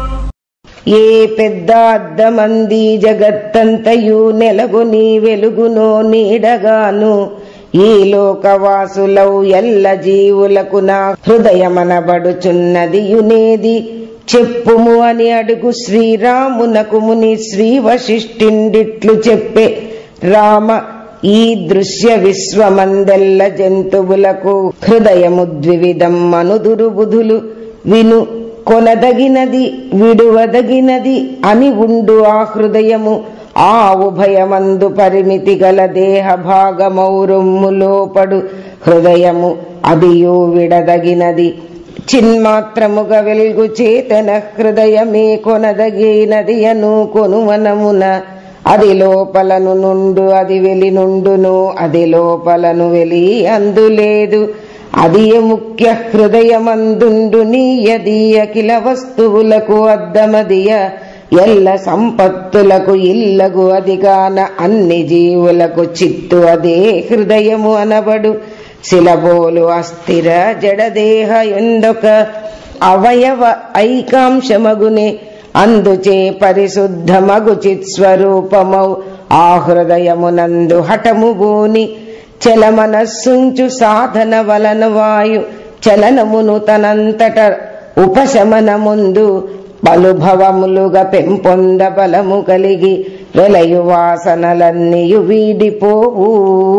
ఏ పెద్ద అద్దమంది జగత్తంతయు నెలగుని వెలుగునో నీడగాను ఈ లోకవాసులౌ ఎల్ల జీవులకు నా హృదయమనబడుచున్నది యునేది చెప్పుము అని అడుగు శ్రీరామునకు ముని శ్రీ వశిష్ఠిండిట్లు చెప్పే రామ ఈ దృశ్య విశ్వమందెల్ల జంతువులకు హృదయము ద్వివిధం మనుదురు బుధులు విను కొనదగినది విడువదగినది అని ఉండు ఆ హృదయము ఆ ఉభయమందు పరిమితి గల దేహ భాగమౌరొమ్ము లోపడు హృదయము అదియు విడదగినది చిన్మాత్రముగా వెలుగు చేతన హృదయమే కొనదగినది అను కొనువనమున అది లోపలను నుండు అది వెలి నుండును అది లోపలను వెలి అందులేదు అది ముఖ్య హృదయమందుండు నీయదీయ కిల వస్తువులకు అద్దమదియ ఎల్ల సంపత్తులకు ఇల్లగు అదిగాన అన్ని జీవులకు చిత్తు అదే హృదయము అనబడు శిలబోలు అస్థిర జడదేహ ఎందొక అవయవ ఐకాంశమగునే అందుచే పరిశుద్ధమగు చిత్స్వరూపమౌ ఆ హృదయమునందు హఠము బూని చలమనస్సుంచు సాధన వలన వాయు చలనమును తనంతట ఉపశమనముందు బలుభవములుగా పెంపొంద బలము కలిగి వెలయు వాసనలన్నీయు వీడిపోవు.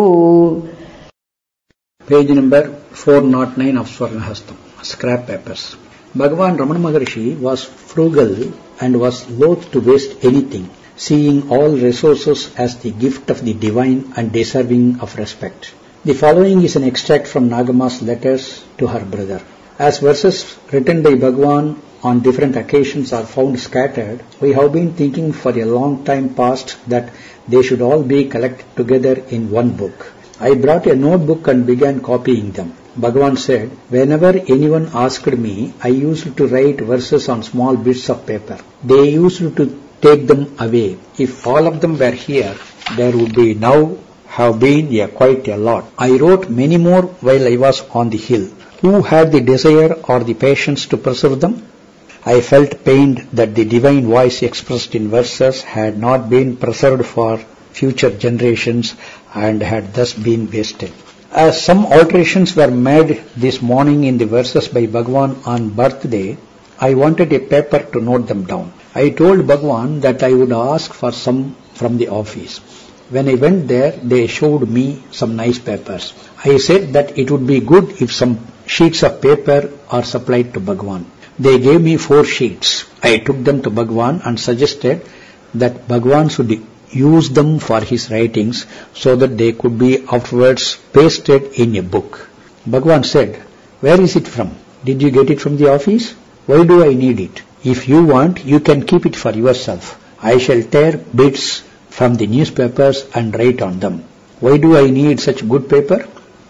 Page number four oh nine of Swarnahastam, scrap papers. Bhagavan Ramana Maharshi was frugal and was loath to waste anything, seeing all resources as the gift of the divine and deserving of respect. The following is an extract from Nagama's letters to her brother. As verses written by Bhagavan on different occasions are found scattered, we have been thinking for a long time past that they should all be collected together in one book. I brought a notebook and began copying them. Bhagavan said, whenever anyone asked me, I used to write verses on small bits of paper. They used to take them away. If all of them were here, there would be now have been a quite a lot. I wrote many more while I was on the hill. Who had the desire or the patience to preserve them? I felt pained that the divine voice expressed in verses had not been preserved for future generations and had thus been wasted. As some alterations were made this morning in the verses by Bhagavan on birthday, I wanted a paper to note them down. I told Bhagavan that I would ask for some from the office. When I went there, they showed me some nice papers. I said that it would be good if some sheets of paper are supplied to Bhagavan. They gave me four sheets. I took them to Bhagavan and suggested that Bhagavan should use them for his writings so that they could be afterwards pasted in a book. Bhagavan said, where is it from? Did you get it from the office? Why do I need it? If you want, you can keep it for yourself. I shall tear bits from the newspapers and write on them. Why do I need such good paper?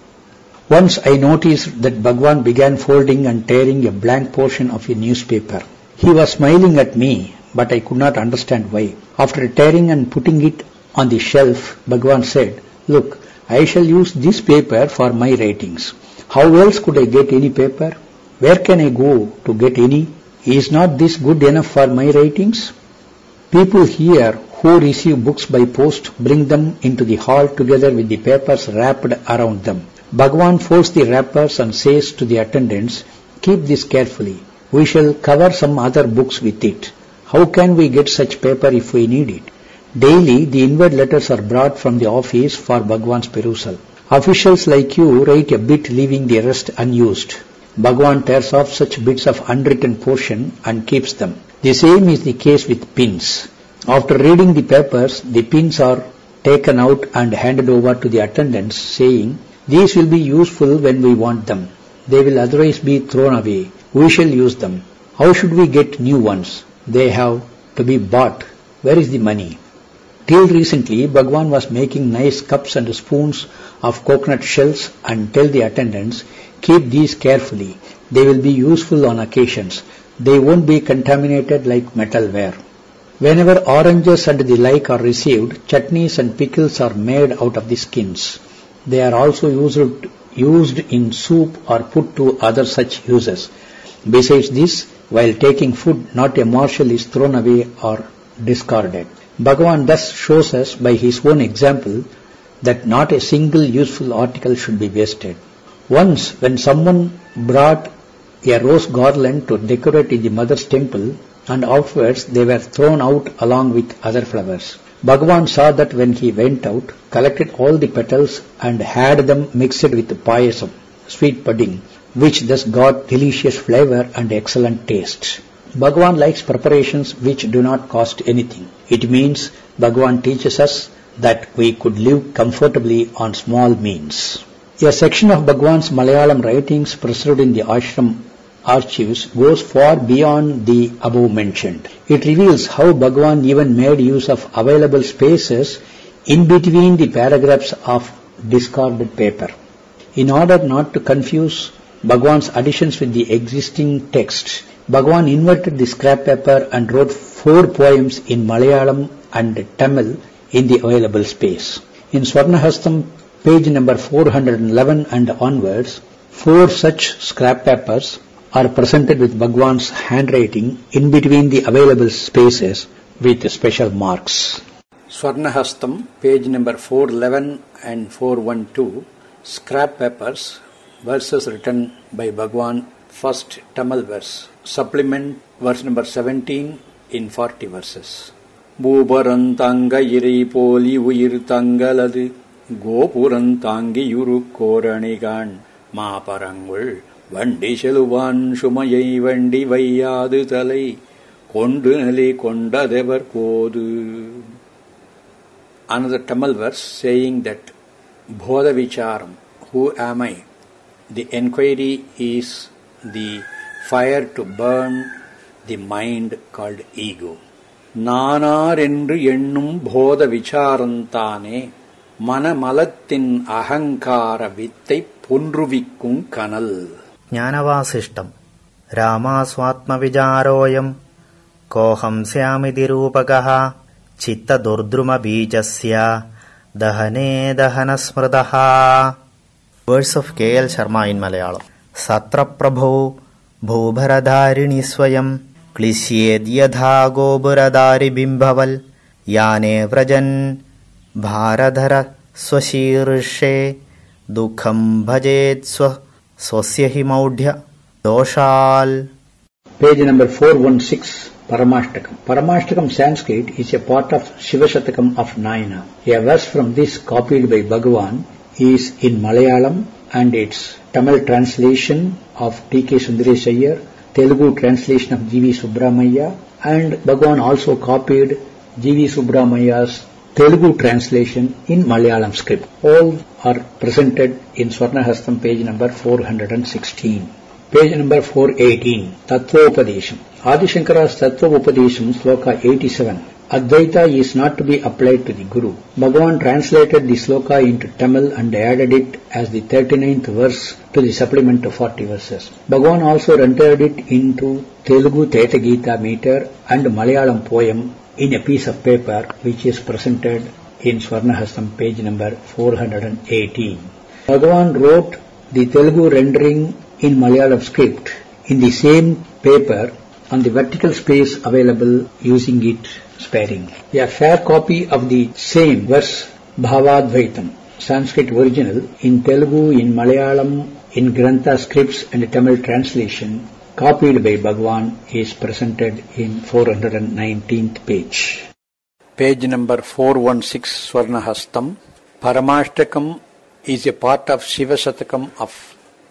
Once I noticed that Bhagavan began folding and tearing a blank portion of a newspaper. He was smiling at me, but I could not understand why. After tearing and putting it on the shelf, Bhagavan said, look, I shall use this paper for my writings. How else could I get any paper? Where can I go to get any? Is not this good enough for my writings? People here who receive books by post bring them into the hall together with the papers wrapped around them. Bhagavan folds the wrappers and says to the attendants, keep this carefully. We shall cover some other books with it. How can we get such paper if we need it? Daily, the inward letters are brought from the office for Bhagavan's perusal. Officials like you write a bit leaving the rest unused. Bhagavan tears off such bits of unwritten portion and keeps them. The same is the case with pins. After reading the papers, the pins are taken out and handed over to the attendants, saying, "These will be useful when we want them. They will otherwise be thrown away. We shall use them. How should we get new ones? They have to be bought. Where is the money?" Till recently, Bhagavan was making nice cups and spoons of coconut shells and tell the attendants, "Keep these carefully. They will be useful on occasions. They won't be contaminated like metalware." Whenever oranges and the like are received, chutneys and pickles are made out of the skins. They are also used, used in soup or put to other such uses. Besides this, while taking food, not a morsel is thrown away or discarded. Bhagavan thus shows us by his own example that not a single useful article should be wasted. Once, when someone brought a rose garland to decorate in the mother's temple, and afterwards they were thrown out along with other flowers. Bhagavan saw that when he went out, collected all the petals and had them mixed with payasam, sweet pudding, which thus got delicious flavor and excellent taste. Bhagavan likes preparations which do not cost anything. It means Bhagavan teaches us that we could live comfortably on small means. A section of Bhagavan's Malayalam writings preserved in the ashram archives goes far beyond the above mentioned. It reveals how Bhagavan even made use of available spaces in between the paragraphs of discarded paper. In order not to confuse Bhagavan's additions with the existing text, Bhagavan inverted the scrap paper and wrote four poems in Malayalam and Tamil in the available space. In Swarnahastam, page number four hundred eleven and onwards, four such scrap papers are presented with Bhagavan's handwriting in between the available spaces with special marks. Swarnahastam, page number four eleven and four twelve, scrap papers, verses written by Bhagavan, first Tamil verse, supplement verse number seventeen in forty verses. பூபரந்தாங்க இறை போலி உயிர் தங்களது கோபுரந்தாங்கி யுரு கோரணிகான் மாபரங்குள் வண்டி செலுவான் சுமையை வண்டி வையாது தலை கொண்டு நலி கொண்டதெவர் போது. Another Tamil verse saying that Bodha Vicharam, who am I? The enquiry is the fire to burn the mind called ego. நானார் என்று எண்ணும் போத விசாரந்தானே மனமலத்தின் அகங்கார வித்தை பொன்றுவிக்கும் கனல். ജ്ഞാനവാസിഷ്ടം രാമാസ്വാത്മവിചാരോയം കോഹംസ്യാമിതി രൂപകഃ ചിത്തദുർദ്രുമബീജസ്യ ദഹനേ ദഹനസ്മൃതഃ. Verse of K L Sharma in Malayalam. സത്രപ്രഭോ ഭൂഭരധാരിണി സ്വയം ക്ലിശ്യേദ്യഥാ ഗോപുരധാരിബിംബവൽ യാനേ വ്രജൻ ഭാരധര സ്വശീർഷേ ദുഃഖം ഭജേത് സ്വ സ്വസ്യ ഹി മൗഢ്യ ദോഷാൽ. Page number four sixteen, Paramashtakam. Paramashtakam Sanskrit is a part of Shivashatakam of Nayana. A verse from this copied by Bhagavan is in Malayalam and its Tamil translation of T K Sundaresh Iyer, Telugu translation of G V Subramanya, and Bhagavan also copied G V Subramaya's Telugu translation in Malayalam script. All are presented in Swarnahastam, page number four hundred sixteen. Page number four eighteen, Tattvopadesham. Adi Shankara's Tattvopadesham, sloka eighty-seven. Advaita is not to be applied to the Guru. Bhagavan translated the sloka into Tamil and added it as the thirty-ninth verse to the supplement of forty verses. Bhagavan also rendered it into Telugu Teta Gita meter and Malayalam poem in a piece of paper which is presented in Swarnahastam, page number four hundred eighteen. Bhagavan wrote the Telugu rendering in Malayalam script in the same paper on the vertical space available, using it sparingly. A fair copy of the same verse, Bhavadvaitam, Sanskrit original, in Telugu, in Malayalam, in Grantha scripts and Tamil translation, copied by Bhagavan, is presented in four hundred nineteenth page. Page number four sixteen, Swarnahastam. Paramashtakam is a part of Shivasatakam of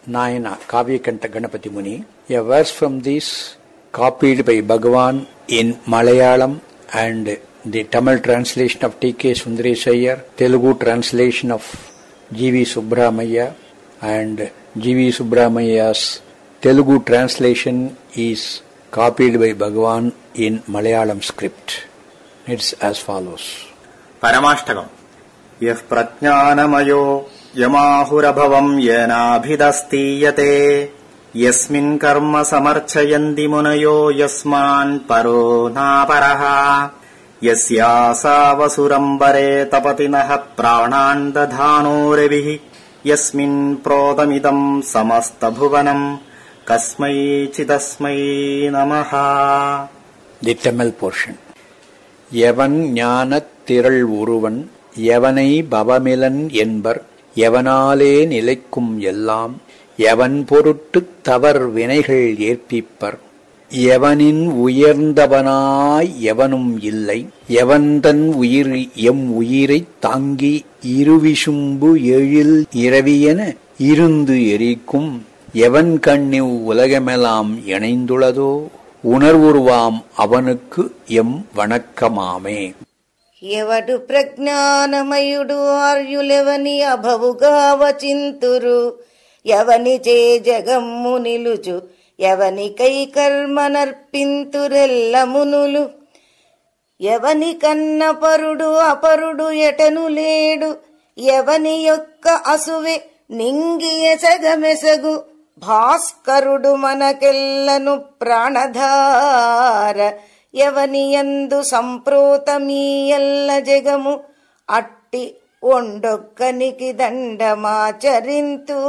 Nayana, Kavyakanta Ganapati Muni. A verse from this copied by Bhagavan in Malayalam and the Tamil translation of T K Sundaresh Iyer, Telugu translation of G V Subramanya, and G V Subramaya's Telugu translation is copied by Bhagavan in Malayalam script. It's as follows. Paramashtakam. Yah prajnanamayo yamahurabhavam yenabhidastiyate yasmin karma samarchayandi munayo yasman paro naparaha yasyasavasurambare tapatinaha pranan dadhanorevihi yasmin prodamidam samastabhuvanam kasmai chidasmai namaha. The Tamil portion. Yavan ஞானத் திரள் ஒருவன் எவனை பவமிலன் என்பர் எவனாலே நிலைக்கும் எல்லாம் எவன் பொருட்டுத் தவர் வினைகள் ஏற்பிப்பர் எவனின் உயர்ந்தவனாய் எவனும் இல்லை எவன்தன் உயிர் எம் உயிரைத் தாங்கி இருவிசும்பு எழில் இரவியென இருந்து எரிக்கும் எவன் கண்ணிவ் உலகமெல்லாம் இணைந்துளதோ உணர்வுருவாம் அவனுக்கு எம் வணக்கமாமே. ఎవడు ప్రజ్ఞానమయుడు ఆర్యులెవని అభవుగా వచింతురు ఎవనిచే జగమ్ము నిలుచు ఎవనికై కర్మనర్పింతురెల్ల మునులు ఎవని కన్న పరుడు అపరుడు ఎటను లేడు ఎవని యొక్క అసువే నింగియ సగమెసగు భాస్కరుడు మనకెల్లను ప్రాణధార ఎవనియందు సంప్రోతమీయల్ల జగము అట్టి ఒండొక్కనికి దండమాచరింతు.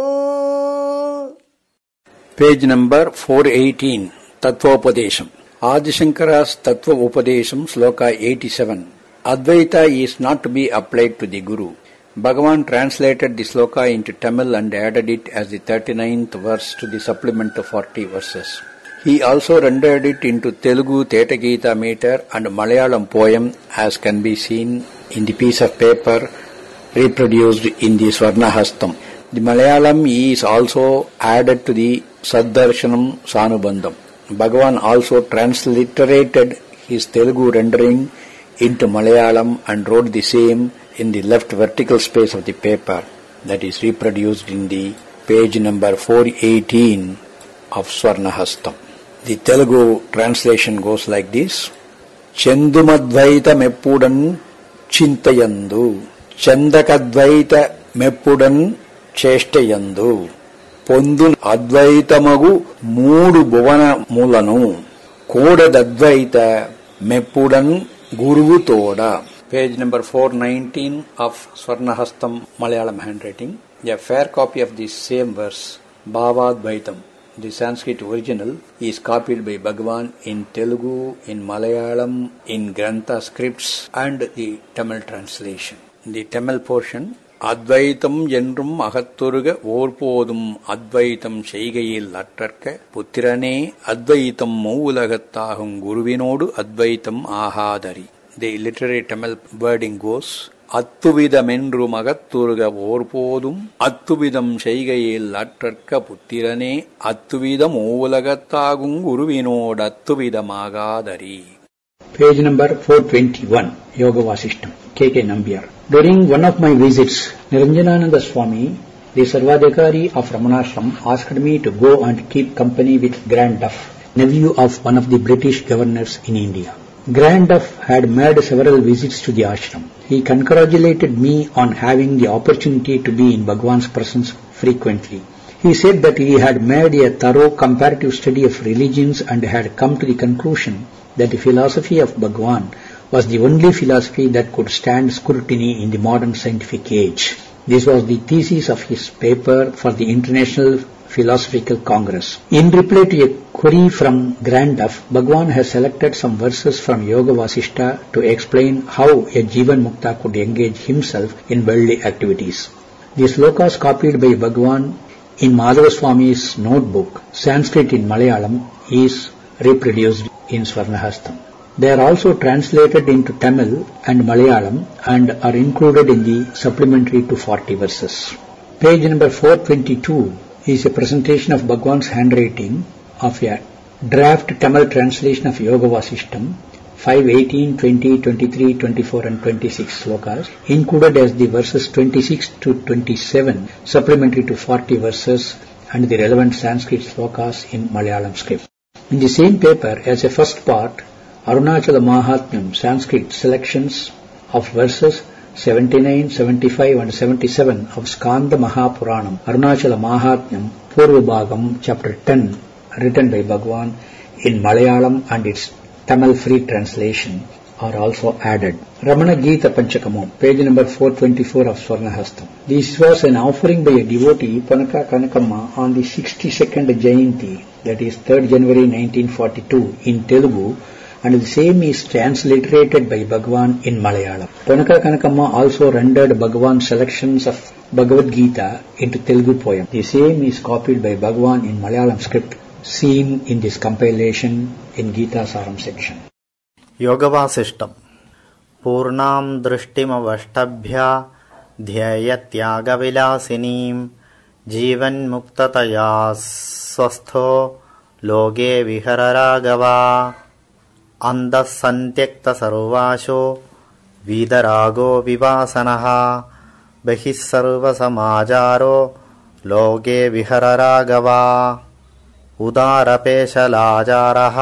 Page number four eighteen. Tattvopadesham. Adishankara's Tattva Upadesham, Sloka eighty-seven. Advaita is not to be applied to the Guru. Bhagavan translated the sloka into Tamil and added it as the thirty-ninth verse to the supplement of forty verses. He also rendered it into Telugu Theta Gita meter and Malayalam poem, as can be seen in the piece of paper reproduced in the Swarnahastam. The Malayalam is also added to the Saddarshanam Sanubandham. Bhagavan also transliterated his Telugu rendering into Malayalam and wrote the same in the left vertical space of the paper that is reproduced in the page number four eighteen of Swarnahastam. The Telugu translation goes like this. Chendumadvaita meppudan chintayandu chandakadvaita meppudan cheshtayandu పొందు అద్వైతమగు మూడు భువనములను కూడదద్వైత మెప్పుడన్ గురువు తోడ. Page number four nineteen of Swarnahastam Malayalam handwriting. A fair copy of the same verse, Bhavadvaitam, the Sanskrit original, is copied by Bhagavan in Telugu, in Malayalam, in Grantha scripts and the Tamil translation. The Tamil portion. அத்வைத்தம் என்றும் அகத்துருக ஓர்போதும் அத்வைத்தம் செய்கையில் அற்றற்க புத்திரனே அத்வைத்தம் மூவுலகத்தாகும் குருவினோடு அத்வைத்தம் ஆகாதரி. The literary Tamil wording goes, அத்துவிதமென்றும் அகத்துருக ஓர்போதும் அத்துவிதம் செய்கையில் அற்றற்க புத்திரனே அத்துவிதம் மூவுலகத்தாகும் குருவினோடு அத்துவிதமாகாதரி. Page number four twenty-one, Yoga Vasishtam, K K Nambiar. During one of my visits, Niranjanananda Swami, the Sarvadhikari of Ramanashram, asked me to go and keep company with Grand Duff, nephew of one of the British governors in India. Grand Duff had made several visits to the ashram. He congratulated me on having the opportunity to be in Bhagavan's presence frequently. He said that he had made a thorough comparative study of religions and had come to the conclusion that the philosophy of Bhagavan was the only philosophy that could stand scrutiny in the modern scientific age. This was the thesis of his paper for the International Philosophical Congress. In reply to a query from Grand Duff, Bhagavan has selected some verses from Yoga Vasishta to explain how a Jivan Mukta could engage himself in worldly activities. The slokas copied by Bhagavan in Madhava Swami's notebook, Sanskrit in Malayalam, is reproduced in Swarnahastam. They are also translated into Tamil and Malayalam and are included in the supplementary to forty verses. Page number four twenty-two, is a presentation of Bhagwan's handwriting of a draft Tamil translation of Yoga Vasishtam, five, eighteen, twenty, twenty-three, twenty-four and twenty-six slokas, included as the verses twenty-six to twenty-seven, supplementary to forty verses and the relevant Sanskrit slokas in Malayalam script. In the same paper, as a first part, Arunachala Mahatmyam Sanskrit selections of verses seventy-nine, seventy-five and seventy-seven of Skanda Mahapuranam, Arunachala Mahatmyam, Purvabhagam, chapter ten, written by Bhagwan in Malayalam and its Tamil free translation are also added. Ramana Gita Panchakamo, page number four twenty-four of Swarnahastam. This was an offering by a devotee, Panaka Kanakamma, on the sixty-second Jayanti, that is third January nineteen forty-two, in Telugu, and the same is transliterated by Bhagwan in Malayalam. Panaka Kanakamma also rendered Bhagwan's selections of Bhagavad Gita into Telugu poem. The same is copied by Bhagwan in Malayalam script, seen in this compilation in Gita Saram section. योगवासिष्ठम् पूर्णां दृष्टिमवष्टभ्या ध्येयत्यागविलासिनीं जीवन्मुक्ततया स्वस्थो लोके विहरराघवा अन्धः सन्त्यक्तसर्वाशो वीतरागो विवासनः बहिः सर्वसमाचारो लोके विहरराघवा उदारपेशलाचारः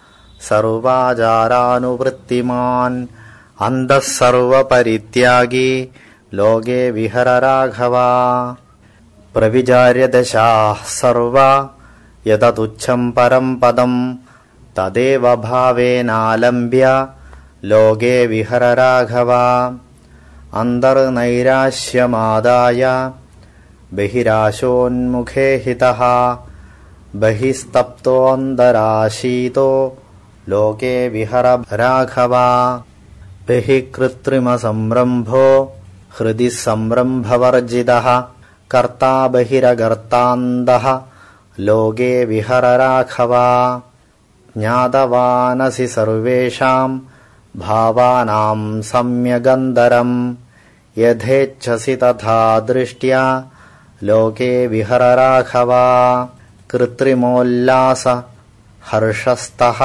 सर्वाचारानुवृत्तिमान् अन्धः सर्वपरित्यागी लोके विहरराघवा प्रविचार्यदशाः सर्वा यततुच्छं परं पदं तदेव भावेनालम्ब्य लोके विहरराघवा अन्तर्नैराश्यमादाय बहिराशोन्मुखे हितः बहिस्तप्तोऽन्तराशीतो लोके विहर राघवा बहिः कृत्रिमसंरम्भो हृदि संरम्भवर्जितः कर्ता बहिरगर्तान्तः लोके विहर राघवा ज्ञातवानसि सर्वेषां भावानां सम्यगन्तरं यथेच्छसि तथा दृष्ट्या लोके विहर राघवा कृत्रिमोल्लास हर्षस्तः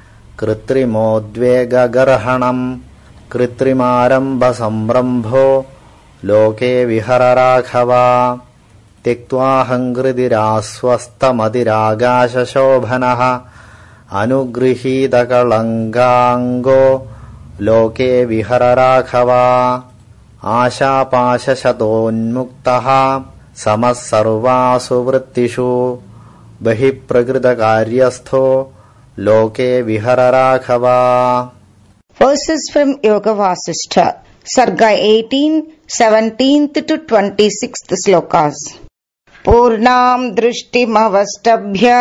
कृत्रिमोद्वेगगर्हणम् कृत्रिमारम्भसंरम्भो लोके विहर राघवा त्यक्त्वाहङ्कृतिरास्वस्थमतिरागाशशोभनः अनुगृहीतकलङ्काङ्गो लोके विहर राघवा आशापाशशतोन्मुक्तः समः सर्वासु वृत्तिषु बहिः प्रकृतकार्यस्थो लोके विहर राघवा. Verses from Yoga Vasishtha, Sarga eighteen, seventeenth to twenty-sixth slokas. Purnam drishtimavastabhya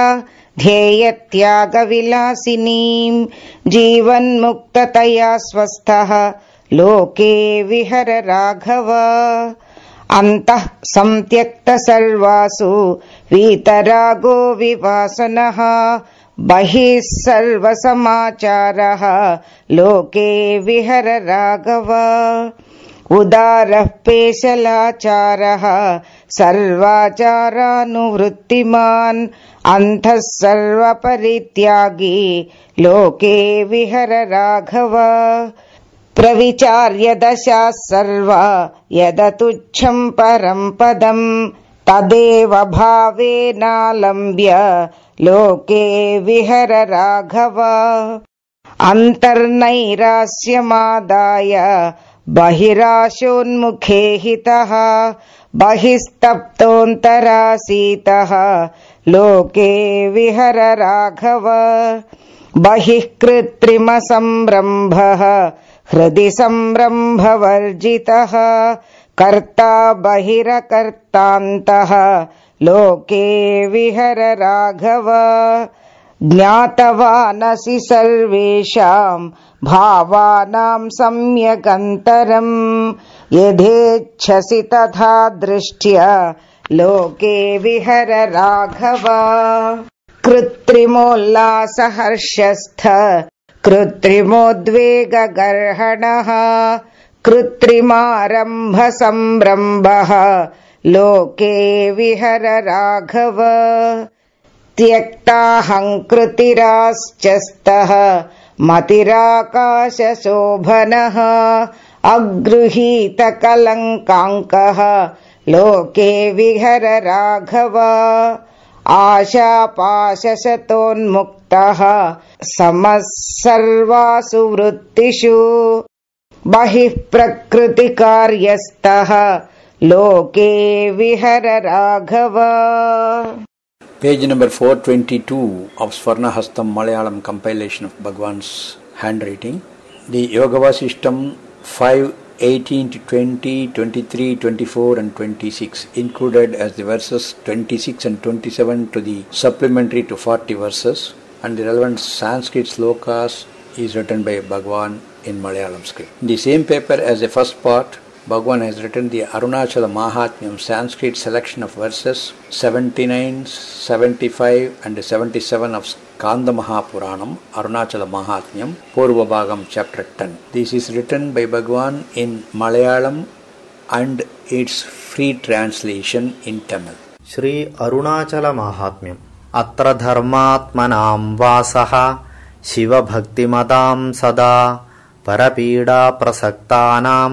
ध्येयत्यागविलासिनीं जीवन्मुक्ततया स्वस्थः लोके विहर राघव अन्तः संत्यक्तसर्वासु वीतरागो विवासनः बहिः सर्वसमाचारः लोके विहर राघव उदारः पेशलाचारः सर्वाचारानुवृत्तिमान् अन्तः सर्वपरित्यागी लोके विहर राघव प्रविचार्य दशाः सर्वा यदतुच्छं परं पदं तदेव भावेनालम्ब्य लोके विहर राघव अन्तर्नैरास्यमादाय बहिराशोन्मुखे हितः बहिस्तप्तोऽन्तरासीतः लोके विहर राघव बहिः कृत्रिमसंरम्भः हृदि संरम्भवर्जितः कर्ता बहिरकर्तान्तः लोके विहर राघव ज्ञातवानसि सर्वेषां भावानां सम्यगन्तरं यथेच्छसि तथा दृष्ट्या लोके विहर राघव कृत्रिमोल्लासहर्षस्थ कृत्रिमोद्वेगगर्हणः कृत्रिमारम्भसंरम्भः लोके विहर राघव त्यक्ताहङ्कृतिराश्चस्तः मतिराकाशशोभनः अगृहीतकलङ्काङ्कः लोके विहर राघव आशापाशशतोन्मुक्तः समः सर्वासु वृत्तिषु बहिः प्रकृतिकार्यस्तः लोके विहर Raghav. Page number four twenty-two of Swarnahastam Malayalam compilation of Bhagwan's handwriting. The Yoga Vasishtam five eighteen to twenty, twenty-three, twenty-four and twenty-six included as the verses twenty-six and twenty-seven to the supplementary to forty verses, and the relevant Sanskrit slokas is written by Bhagwan in Malayalam script. In the same paper as the first part, Bhagwan has written the Arunachala Mahatmyam Sanskrit selection of verses seventy-nine, seventy-five and seventy-seven of Skanda Mahapuranam, Arunachala Mahatmyam, Purva Bhagam chapter ten. This is written by Bhagwan in Malayalam and its free translation in Tamil. Shri Arunachala Mahatmyam. Atra dharmatmanam vasaha Shiva bhaktimadam sada Parapida prasaktanam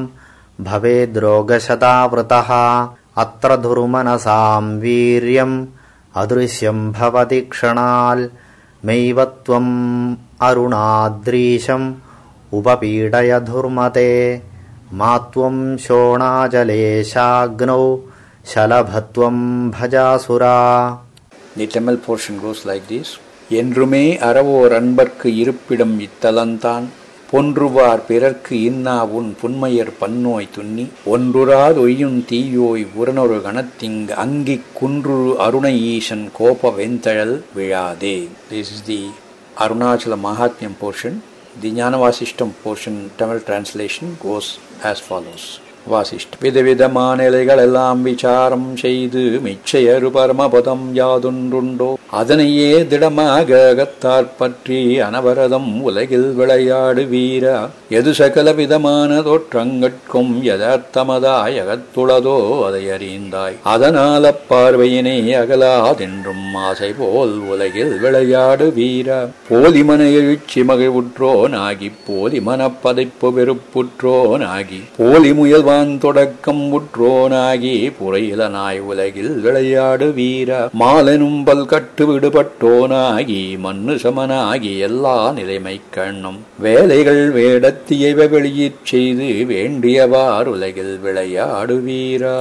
भवेद्रोगशतावृतः अत्र धुर्मनसां वीर्यम् अदृश्यं भवति क्षणाल् मैव त्वम् अरुणाद्रीशम् उपपीडय धुर्मते मा त्वं शोणाजलेशाग्नौ शलभत्वं भजासुरा. The Tamil portion goes like this. என்றுமே அறவோர் அன்பர்க்கு இருப்பிடம் இத்தலந்தான் பொன்றுவார் பிறர்க்கு இன்னா உன் புன்மையர் பன்னோய் துன்னி ஒன்றுராது ஒய்யுன் தீயோய் உரனொரு கணத்திங் அங்கிக் குன்று அருண ஈசன் கோப வெந்தழல் விழாதே. This is the Arunachala Mahatmyam portion. The Jnana Vasishtam portion, Tamil translation goes as follows. வாசிஷ்ட விதவிதமான இலைகள் எல்லாம் விசாரம் செய்து மிச்சையரு பரமபதம் யாதொன்றுண்டோ அதனையே திடமாக அகத்தாற் பற்றி அனவரதம் உலகில் விளையாடு வீரா எது சகல விதமான தோற்றங்கட்கும் யதார்த்தமதாய் அகத்துளதோ அதை அறிந்தாய் அதனால் அப்பார்வையினை அகலாதென்றும் ஆசை போல் உலகில் விளையாடு வீரா போலிமன எழுச்சி மகிழ்வுற்றோனாகி போலிமனப் பதைப்பு வெறுப்புற்றோனாகி போலி முயல் தொடக்கம் உற்றோனாகி புறையிலனாய் உலகில் விளையாடு வீரா மாலெனும் பல் கட்டு விடுபட்டோனாகி மண்ணு சமனாகி எல்லா நிலைமை கண்ணும் வேலைகள் வேடத்தியவ வெளியிற் செய்து வேண்டியவார் உலகில் விளையாடு வீரா.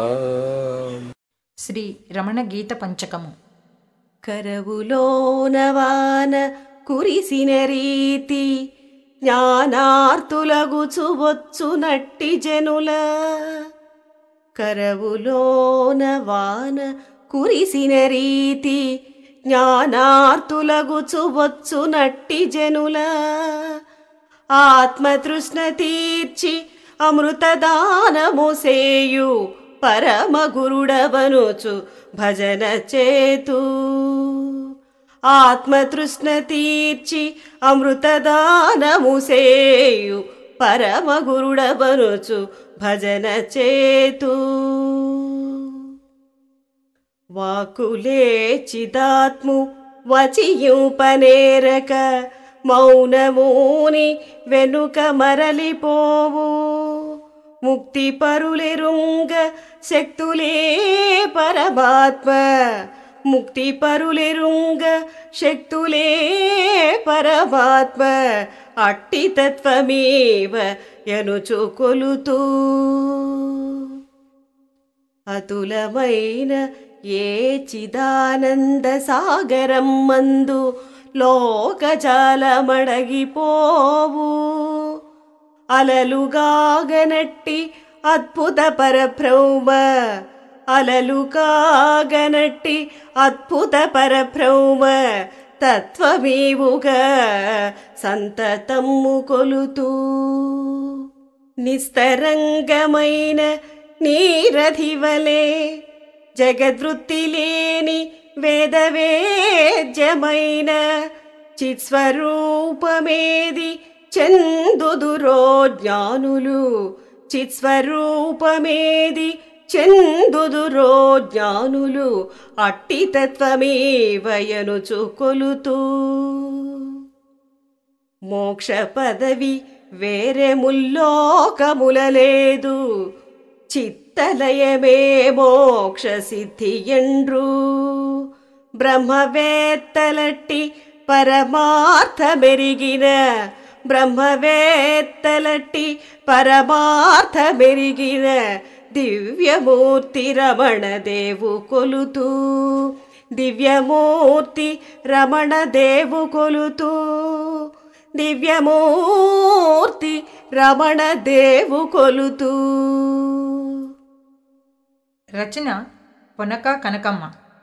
శ్రీ రమణ గీత పంచకము. కరవులోనవాన కురిసిన రీతి జ్ఞానార్తులగుచు వచ్చు నట్టి జనుల కరవులోన వాన కురిసిన రీతి జ్ఞానార్తులగుచు వచ్చు నట్టి జనుల ఆత్మతృష్ణ తీర్చి అమృతదానము సేయు పరమ గురుడవనుచు భజన చేతు ఆత్మతృష్ణ తీర్చి అమృతదానము సేయు పరమ గురుడవనుచు భజన చేతు వాకులే చిదాత్ము వచియుపనేరక మౌనమూని వెనుక మరలిపోవు ముక్తి పరులెరుంగ శక్తులే పరమాత్మ ముక్తి పరులెరుంగ శక్తులే పరమాత్మ అట్టి తత్వమేవ యనుచు కొలుతూ అతులమైన ఏ చిదానంద సాగరం మందు లోకజాలమడగిపోవు అలలుగాగనట్టి అద్భుత పరబ్రహ్మ అలలుగాగనట్టి అద్భుత పరబ్రహ్మ తత్వమేవుగా సంతతమ్ము కొలుతూ నిస్తరంగమైన నీరధివలే జగద్వృత్తి లేని వేదవేద్యమైన చిత్స్వరూపమేది చందుదురో జ్ఞానులు చిత్స్వరూపమేది చెందుదురో జ్ఞానులు అట్టి తత్వమేవయనుచు కొలుతూ. మోక్ష పదవి వేరే ముల్లోకముల లేదు, చిత్తలయమే మోక్ష సిద్ధి ఎండ్రు. బ్రహ్మవేత్తలట్టి పరమార్థమెరిగిన బ్రహ్మవేత్తలట్టి పరమార్థమెరిగిన దివ్యమూర్తి రమణదేవు కొలుతూ. దివ్యమూర్తి రమణదేవు కొలుతూ. దివ్యమూర్తి రమణదేవు కొలుతూ. రచన Ponaka Kanakamma.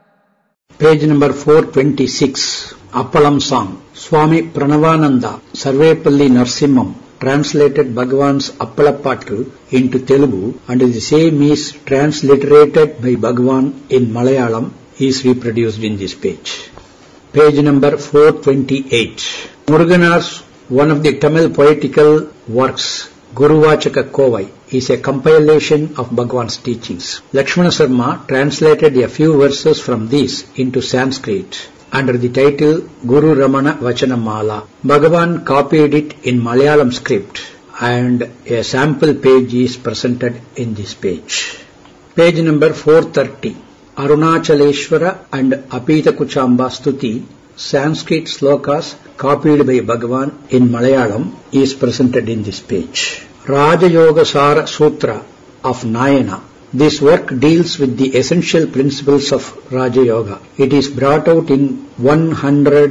Page number four twenty six. Appalam song. Swami Pranavananda, Sarvepalli Narsimham, translated Bhagavan's Appalapattu into Telugu, and the same is transliterated by Bhagavan in Malayalam, is reproduced in this page. Page number four twenty-eight. Muruganar's one of the Tamil poetical works, Guruvachaka Kovai, is a compilation of Bhagavan's teachings. Lakshmana Sarma translated a few verses from these into Sanskrit under the title Guru Ramana Vachanamala. Bhagavan copied it in Malayalam script, and a sample page is presented in this page. Page number four thirty. Arunachaleshwara and Apita Kuchamba Stuti, Sanskrit slokas copied by Bhagavan in Malayalam, is presented in this page. Raja Yoga Sara Sutra of Nayana. This work deals with the essential principles of Raja Yoga. It is brought out in one hundred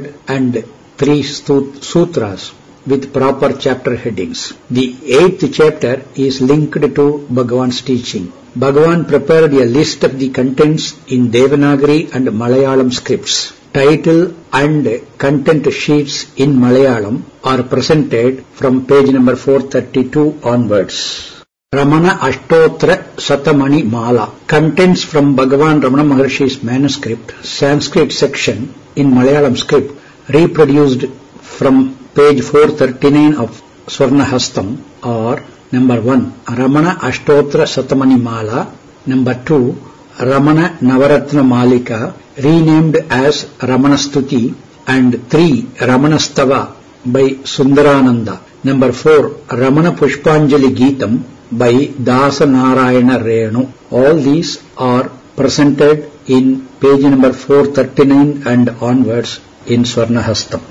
three sutras with proper chapter headings. The eighth chapter is linked to Bhagavan's teaching. Bhagavan prepared a list of the contents in Devanagari and Malayalam scripts. Title and content sheets in Malayalam are presented from page number four thirty-two onwards. Ramana Ashtotra Satamani Mala. Contents from Bhagavan Ramana Maharshi's manuscript, Sanskrit section in Malayalam script, reproduced from page four thirty-nine of Swarnahastam, are number one, Ramana Ashtotra Satamani Mala. Number two, Ramana Navaratna Malika, renamed as Ramana Stuti. And three, Ramana Stava by Sundarananda. Number four, Ramana Pushpanjali Geetam by Dasa Narayana Renu. All these are presented in page number four thirty-nine and onwards in Swarnahastam.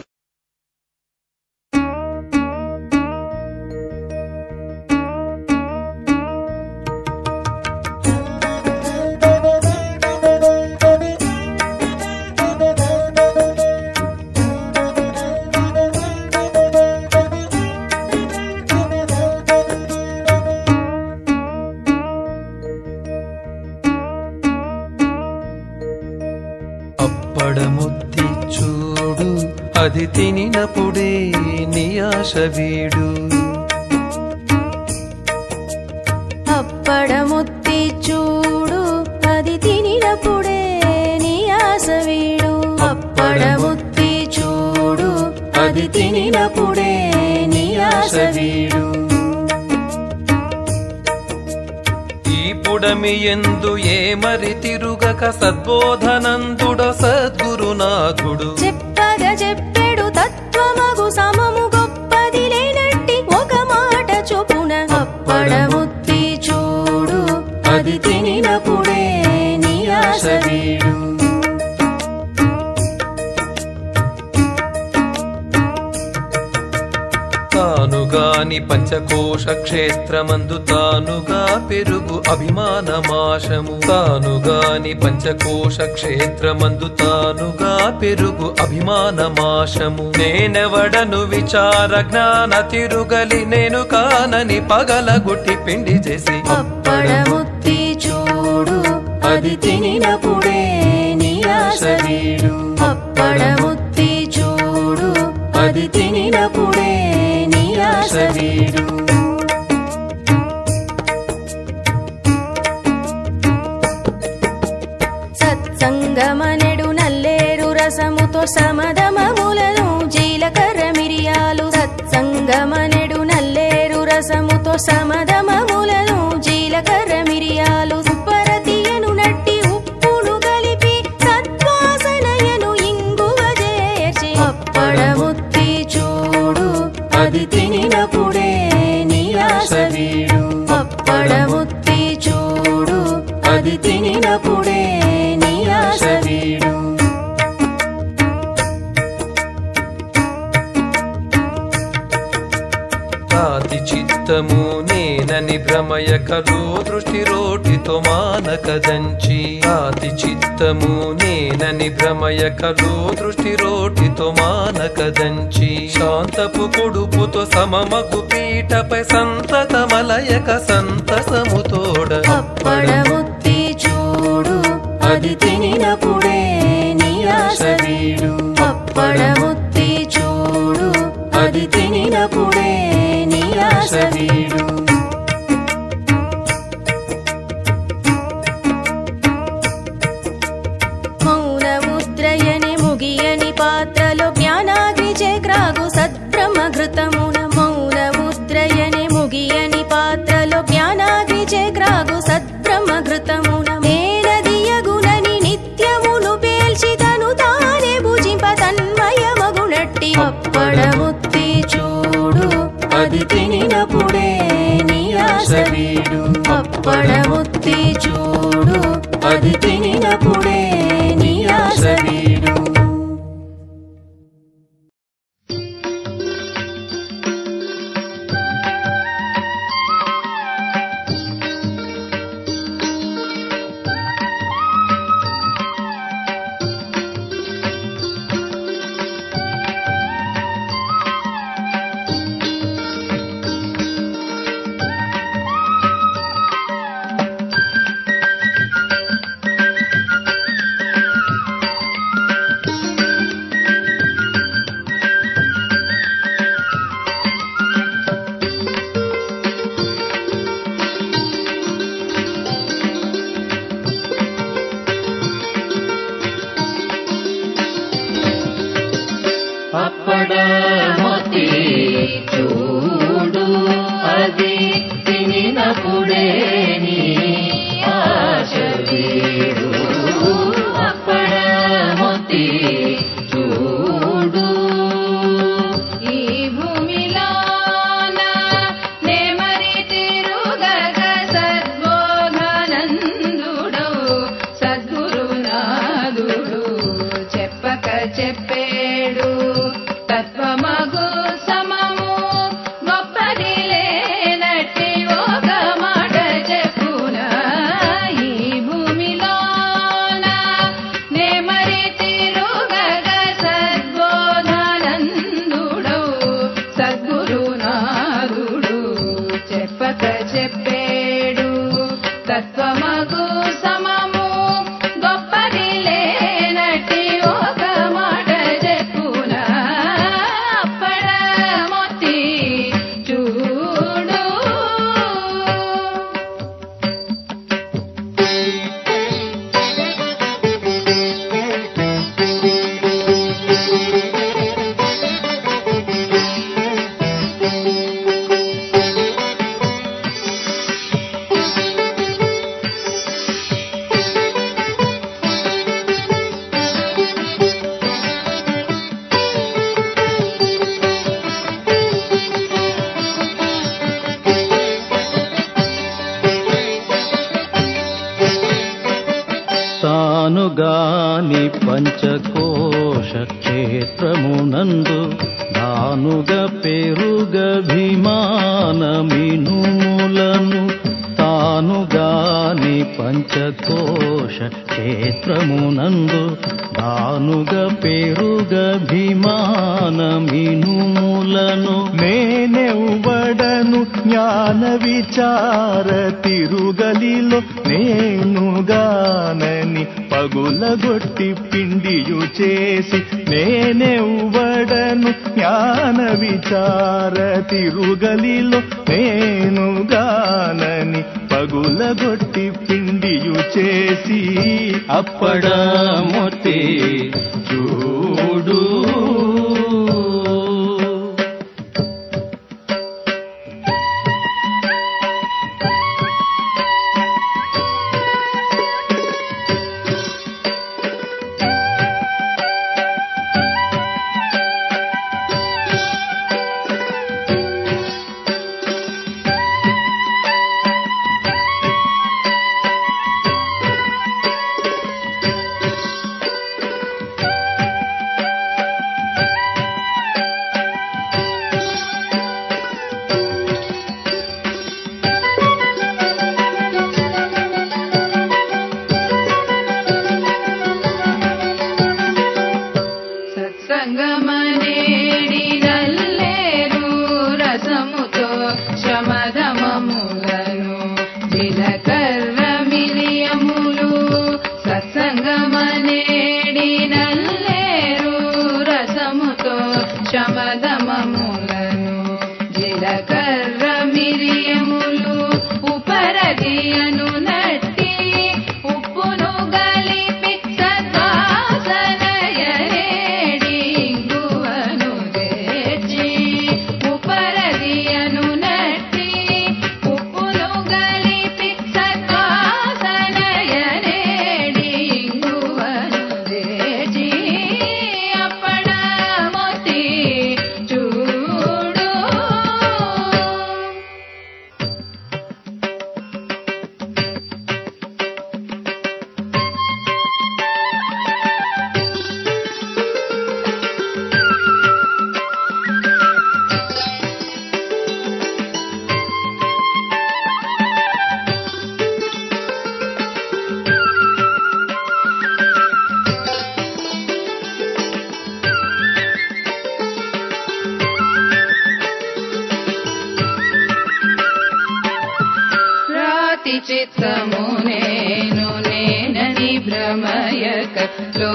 అప్పడముత్తి చూడు అది తినినప్పుడే నీ ఆశ వీడు. అప్పడముత్తి చూడు అది తినినప్పుడే నీ ఆశ వీడు. అప్పడముత్తి చూడు అది తినినప్పుడే నీ ఆశ వీడు. పుడమి ఎందు ఏ మరి తిరుగక సద్బోధనందుడ సద్గురునాథుడు చెప్పగా చెప్పెడు తత్వమగు సమము గొప్పది లేనట్టి ఒక మాట చొప్పున. అప్పడముత్తి చూడు అది తినినప్పుడే నీ ఆశ వీడు. తానుగాని పంచకోశ క్షేత్రమందు తానుగా పెరుగు అభిమానమాశము. తానుగాని పంచకోశ క్షేత్రమందు తానుగా పెరుగు అభిమానమాశము. నేనెవడను విచార జ్ఞాన తిరుగలి నేను కానని పగలగొట్టి పిండి చేసి. అప్పడముత్తి చూడు అది తినినప్పుడే నీ ఆశ వీడు. అప్పడముత్తి చూడు అది తినినప్పుడే నీ ఆశ వీడు. సత్సంగమనెడు నల్లేరు రసముతో సమదమములను జీలకర్ర మిరియాలు. సత్సంగమనెడు నల్లేరు రసముతో సమదమములను జీలకర్ర మిరియాలు. నాతి చిత్తము నేనని భ్రమయకలో దృష్టి రోటితో మానకదంచి నాతి చిత్తము నేనని భ్రమయకలో దృష్టి రోటితో మానకదంచి శాంతపు కొడుపుతో సమమగు పీఠపై సంతతమలయక సంతసముతోడ అప్పడముత్తి చూడు అది తినినప్పుడే నీ ఆశ వీడు అప్పడముత్తి చూడు అది తినినప్పుడే నీ ఆశ వీడు మౌన ముద్రయని ముగియని పాత్రలో జ్ఞానాగ్ని చక్రాగు సద్బ్రహ్మఘృతమున మౌన ముద్రయని ముగియని పాత్రలో జ్ఞానాగ్ని చక్రాగు సద్బ్రహ్మఘృతమున మేనదియగునని నిత్యమును పేల్చి తను తానే భుజింప తన్మయమగునట్టి అప్పడముత్తి చూడు అది తినినప్పుడే నీ ఆశ వీడు అప్పడముత్తి చూడు అది తినినప్పుడే నీ ఆశ వీడు అప్పడముత్తి చూడు అది తినినప్పుడే నీ ఆశ వీడు అప్పడముత్తి చూడు ఈ భూమిలోన నేమరి తిరుగగ సద్బోధనందుడు సద్గురునాథుడు చెప్పక చెప్పేడు తత్వమగు సమము గొప్పది లేనట్టి ఒక మాట చెప్పునా ఈ భూమిలోన నేమరి తిరుగగ సద్బోధనందుడు సద్గురునాథుడు చెప్పక చెప్పేడు తత్వమగు సమము గొప్పది లేనట్టి ఒక మాట చెప్పునా అప్పడముత్తి చూడు తానుగాని పంచకోశ క్షేత్రమునందు దానుగ పెరుగ భీమానమినుములను తానుగాని పంచకోశ క్షేత్రమునందు దానుగ పెరుగ భీమానమినుములను నేనెవ్వడను జ్ఞాన విచార తిరుగలిలో నేనుగానని పగులగొట్టి పిండియు చేసి నేనెవ్వడను జ్ఞాన విచార తిరుగలిలో నేనుగానని పగులగొట్టి పిండియు చేసి అప్పడముత్తి చూడు సత్సంగమనేడి నల్లేరు రసముతో శమధమములను జీలకర్ర మిలియములు సత్సంగమనేడి నల్లేరు రసముతో శమధమములను జీలకర్ర మిలియములు ఉపరదియను నట్టి ఉప్పును గలిపి సద్వాసనయనేడి ఇంగువను తెచ్చి ఉపరదియను నట్టి ఉప్పును గలిపి సద్వాసనయనేడి ఇంగువను తెచ్చి అప్పడమొత్తి చూడు. రాతి చిత్తము నేను నేనని భ్రమయక లో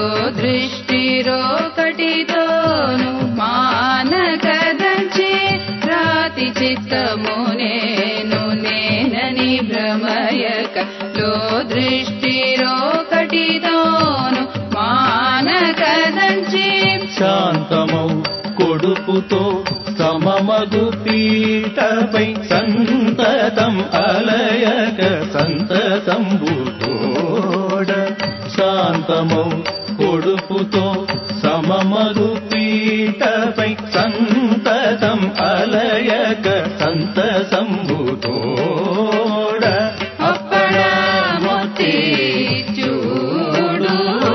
దృష్టిరోకటితోను మానకదంచి రాతి చిత్తము నేను నేనని భ్రమయక లో దృష్టిరోకటితోను మానకదంచి శాంతమౌ కొడుపుతో సమమగు పీఠపై సంతతం అలయక సంతతంబుతోడ శాంతమౌ కొడుపుతో సమమగు పీఠపై సంతతం అలయక సంతతంబుతోడ అప్పడమొత్తి చూడు.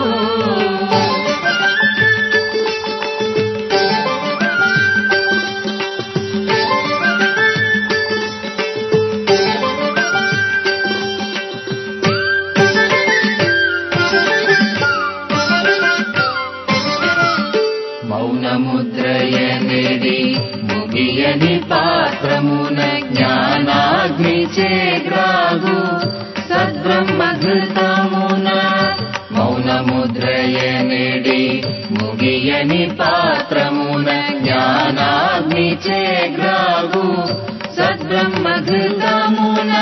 మౌనముద్రయనిడి ముగియని పాత్రమున జ్ఞానాగ్ని చేగ్రాగు సద్బ్రహ్మఘృతమున మౌనముద్రయనిడి ముగియని పాత్రమున జ్ఞానాగ్ని చేగ్రాగు సద్బ్రహ్మఘృతమున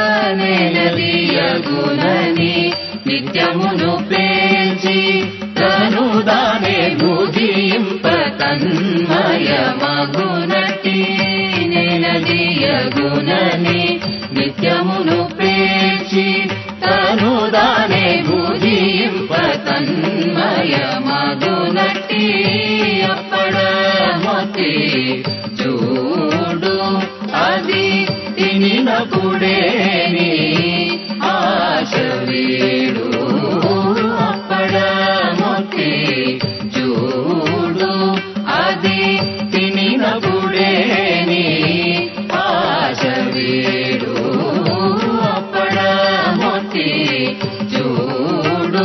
నేనదియగునని నిత్యమును పేల్చి తను దానే భుజింప తన్మయమగునటి నేనదియగునని నిత్యమును పేల్చి తను దానే భుజింప తన్మయమగునటి అప్పడమొత్తి చూడు. అది తినినప్పుడేని ఆశ వీడు. అప్పడమొత్తి చూడు. అది తినినప్పుడేని ఆశ వీడు. అప్పడమొత్తి చూడు.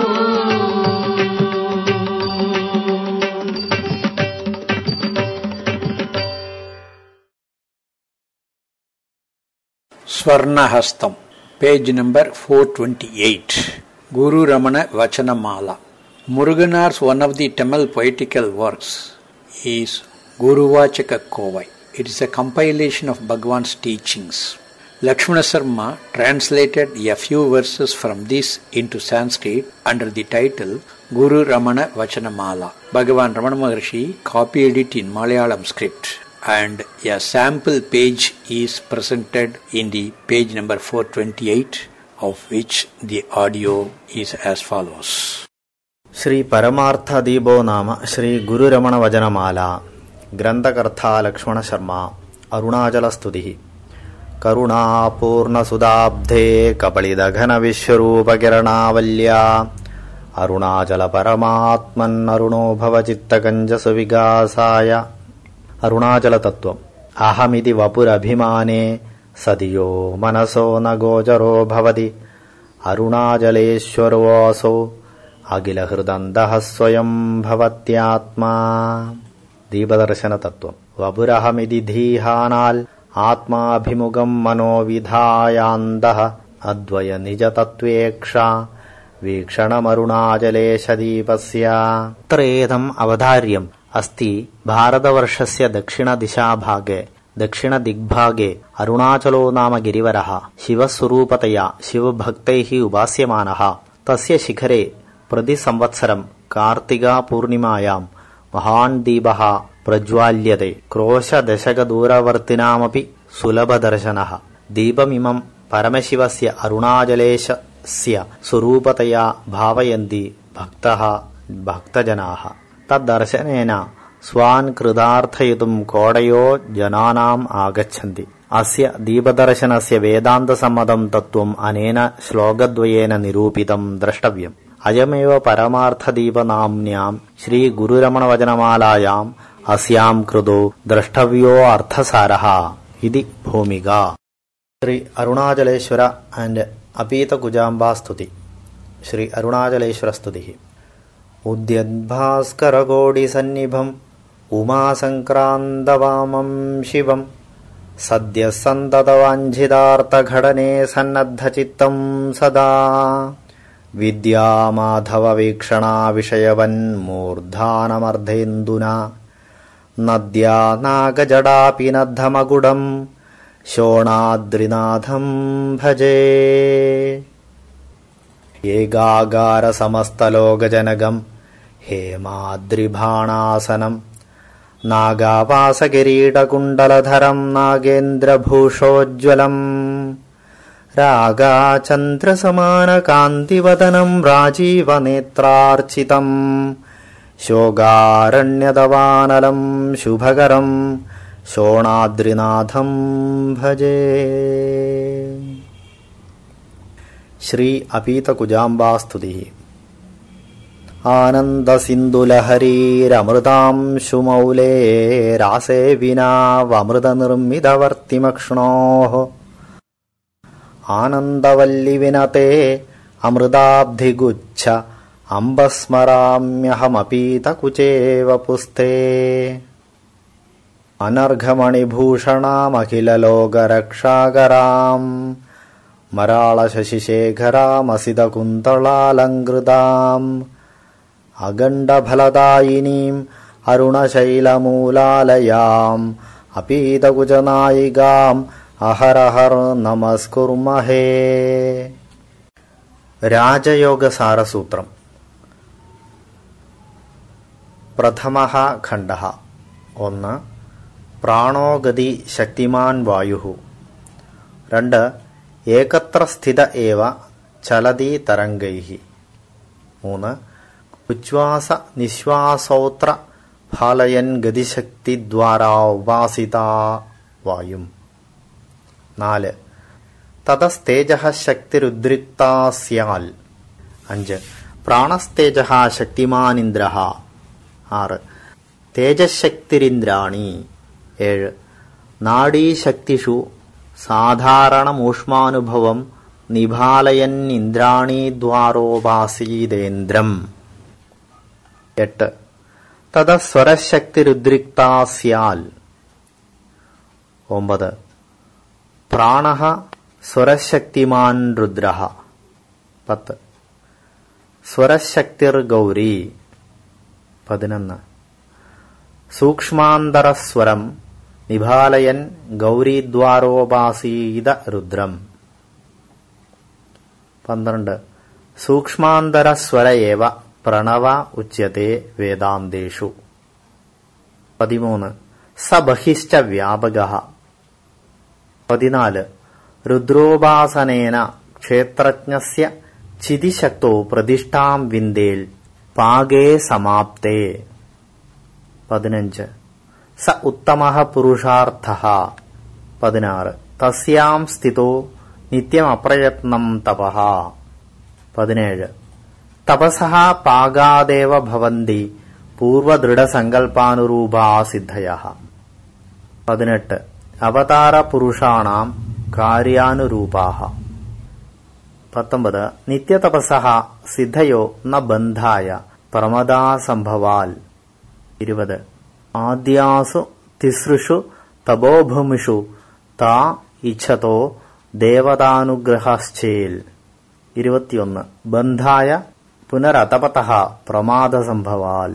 Swarnahastam, page number four twenty-eight. Guru Ramana Vachanamala. Muruganar's one of the Tamil poetical works is Guru Vachaka Kovai. It is a compilation of Bhagavan's teachings. Lakshmana Sarma translated a few verses from this into Sanskrit under the title Guru Ramana Vachanamala. Bhagavan Ramana Maharshi copied it in Malayalam script, and a sample page is presented in the page number four twenty-eight, of which the audio is as follows. Shri పరమార్థ దీపో నామ శ్రీ గురు రమణ వచనమాల. గ్రంథకర్త లక్ష్మణ శర్మ. అరుణాచల స్తుతి. కరుణాపూర్ణసుదాబ్ధే కపళిదఘన విశ్వరూపకిరణావల్యా అరుణాచల పరమాత్మన్నరుణో భవచిత్తకంజసు విగాసాయ. అరుణాచల తత్వం. అహమిది వపురభిమానే సదియో మనసో న గోచరో భవతి. అరుణాచలేశ్వరోऽసౌ അഖിലഹൃദന്തഃ സ്വയം ഭവത്യാത്മാ. ദീപദർശന തത്വം. വപുരഹമിതി ധീഹാനാൽ ആത്മാഭിമുഖം മനോവിധായാന്തഃ അദ്വയ നിജതത്വേക്ഷ വീക്ഷണമരുണാചലേശദീപസ്യ. ത്രേദം അവതാര്യം അസ്തി ഭാരതവർഷസ്യ ദക്ഷിണദിശാഭാഗേ ദക്ഷിണദിഗ്ഭാഗേ അരുണാചലോ നാമ ഗിരിവരഃ ശിവസ്വരൂപതയാ ശിവഭക്തൈഃ ഉപാസ്യമാനഃ. തസ്യ ശിഖരേ പ്രതിസംവത്സരം കാർത്തികാപൂർണിമായാം മഹാൻ ദീപഃ പ്രജ്വാല്യത്തെ. ക്രോശദശകദൂരവർത്തിനാമപി സുലഭദർശനഃ. ദീപമിമം പരമശിവസ്യ അരുണാചലേശസ്യ സ്വരൂപതയാ ഭാവയന്തി ഭക്തഃ ഭക്തജനാഃ. തദ്ദർശനേന സ്വാൻ കൃതാർത്ഥയിതും കോടയോ ജനാനാം ആഗച്ഛന്തി. അസ്യ ദീപദർശനസ്യ വേദാന്തസമ്മതം തത്വം അനേന ശ്ലോകദ്വയേന നിരൂപിതം ദ്രഷ്ടവ്യം. അയമേവ പരമാർത്ഥദീപനാമ്ന്യാം ശ്രീഗുരുരമണവചനമാലായാം അസ്യാം കൃതോ ദ്രഷ്ടവ്യോ അർത്ഥസാരഃ ഇതി ഭൂമിക. ശ്രീ അരുണാചലേശ്വര ആൻഡ് അപീതകുജാംബാ സ്തുതി. ശ്രീ അരുണാചലേശ്വര സ്തുതി. ഉദ്യദ്ഭാസ്കരകോടിസന്നിഭം ഉമാസംക്രാന്തവാമം ശിവം സദ്യസന്തതവാഞ്ഛിതാർത്ഥഘടനേ സന്നദ്ധചിത്തം സദാ. വിദ്യാമാധവവീക്ഷണാ വിഷയവന്മൂർധാനമർദ്ധേന്ദുനാ നദ്യാ നാഗജടാപിനദ്ധമകുടം ശോണാദ്രിനാഥം ഭജേ. ഏകാകാരസമസ്തലോകജനകം ഹേമാദ്രിഭാണാസനം നാഗാവാസകിരീടകുണ്ടലധരം നാഗേന്ദ്രഭൂഷോജ്വലം രാഗാചന്ദ്രസമാനകാന്തിവദനം രാജീവനേത്രാർച്ചിതം ശോകാരണ്യതവാനലം ശുഭകരം ശോണാദ്രിനാഥം ഭജേ. ശ്രീ അപീതകുജാംബാ സ്തുതി. ആനന്ദസിന്ധുലഹരീരമൃതാംശുമൗലേരാസേ വിനാവമൃതനിർമ്മിതവർത്തിമക്ഷ്ണോഃ ആനന്ദവല്ലിവിനതേ അമൃതാബ്ധിഗുച്ഛ അംബസ്മരാമ്യഹമപീതകുചേവ പുസ്തേ. അനർഘമണിഭൂഷണാമഖിലലോകരക്ഷാകരാം മരാളശശിശേഖരാമസിതകുന്തളാലങ്കൃതാം അഖണ്ഡഫലദായിനീം അരുണശൈലമൂലാലയാം അപീതകുജനായികാം അഹരഹർ നമസ്കുർമഹേ. രാജയോഗസാരസൂത്രം. പ്രഥമഃ ഖണ്ഡഃ. ഒന്ന്, പ്രാണോഗതി ശക്തിമാൻ വായുഃ. രണ്ട്, ഏകത്ര സ്ഥിത ഏവ ചലതി തരംഗൈഃ. മൂന്ന്, ഉച്ഛ്വാസ നിശ്വാസോത്ര ഫാലയൻ ഗതിശക്തിദ്വാരാ ഉപാസിതാ വായും. നാല്, തതസ്തേജഃ ശക്തിരുദ്രിക്താ സ്യാൽ. അഞ്ച്, പ്രാണസ്തേജഃ ശക്തിമാനിന്ദ്രഃ. ആറ്, തേജശക്തിരിന്ദ്രാണി. ഏഴ്, നാഡീശക്തിഷു സാധാരണമൂഷ്മാനുഭവം നിഭാലയൻ ഇന്ദ്രാണീദ്വാരോപാസീതേന്ദ്രം. എട്ട്, തതസ്വരശക്തിരുദ്രിക്താ സ്യാൽ. ഒമ്പത്, പ്രാണഃ സ്വരശക്തിമാൻ രുദ്രഃ. പത്ത്, സ്വരശക്തിർ ഗൗരി. പതിനൊന്ന്, സൂക്ഷ്മാന്തരസ്വരം നിഭാലയൻ ഗൗരീദ്വാരോപാസീത രുദ്രം. പന്ത്രണ്ട്, സൂക്ഷ്മാന്തരസ്വരയേവ പ്രണവ ഉച്യത്തെ വേദാന്തേഷു. പതിമൂന്ന്, സ ബഹിശ്ച വ്യാപകഃ. പതിനാല്, രുദ്രോപാസനേന ക്ഷേത്രജ്ഞസ്യ ചിതിശക്തോ പ്രതിഷ്ഠാം വിന്ദേൽ പാകേ സമാപ്തേ. പതിനഞ്ച്, സ ഉത്തമഃ പുരുഷാർത്ഥഃ. പതിനാറ്, തസ്യാം സ്ഥിതോ നിത്യമപ്രയത്നം തപഃ. പതിനേഴ്, തപസഃ പാകാദേവ ഭവന്തി പൂർവദൃഢസങ്കൽപ്പാനുരൂപാ സിദ്ധയഃ. പതിനെട്ട്, അവതാര പുരുഷാണാം കാര്യാനുരൂപാഃ. പത്തൊമ്പത്. നിത്യതപസഃ സിദ്ധയോ ന ബന്ധായ പ്രമദാ സംഭവാൽ. ഇരുപത്. ആദ്യാസു തിസൃഷു തപോഭൂമിഷു താ ഇച്ഛതോ ദേവതാനുഗ്രഹശ്ചേൽ. ഇരുപത്തിയൊന്ന്. ബന്ധായ പുനരതപതഃ പ്രമാദ സംഭവാൽ.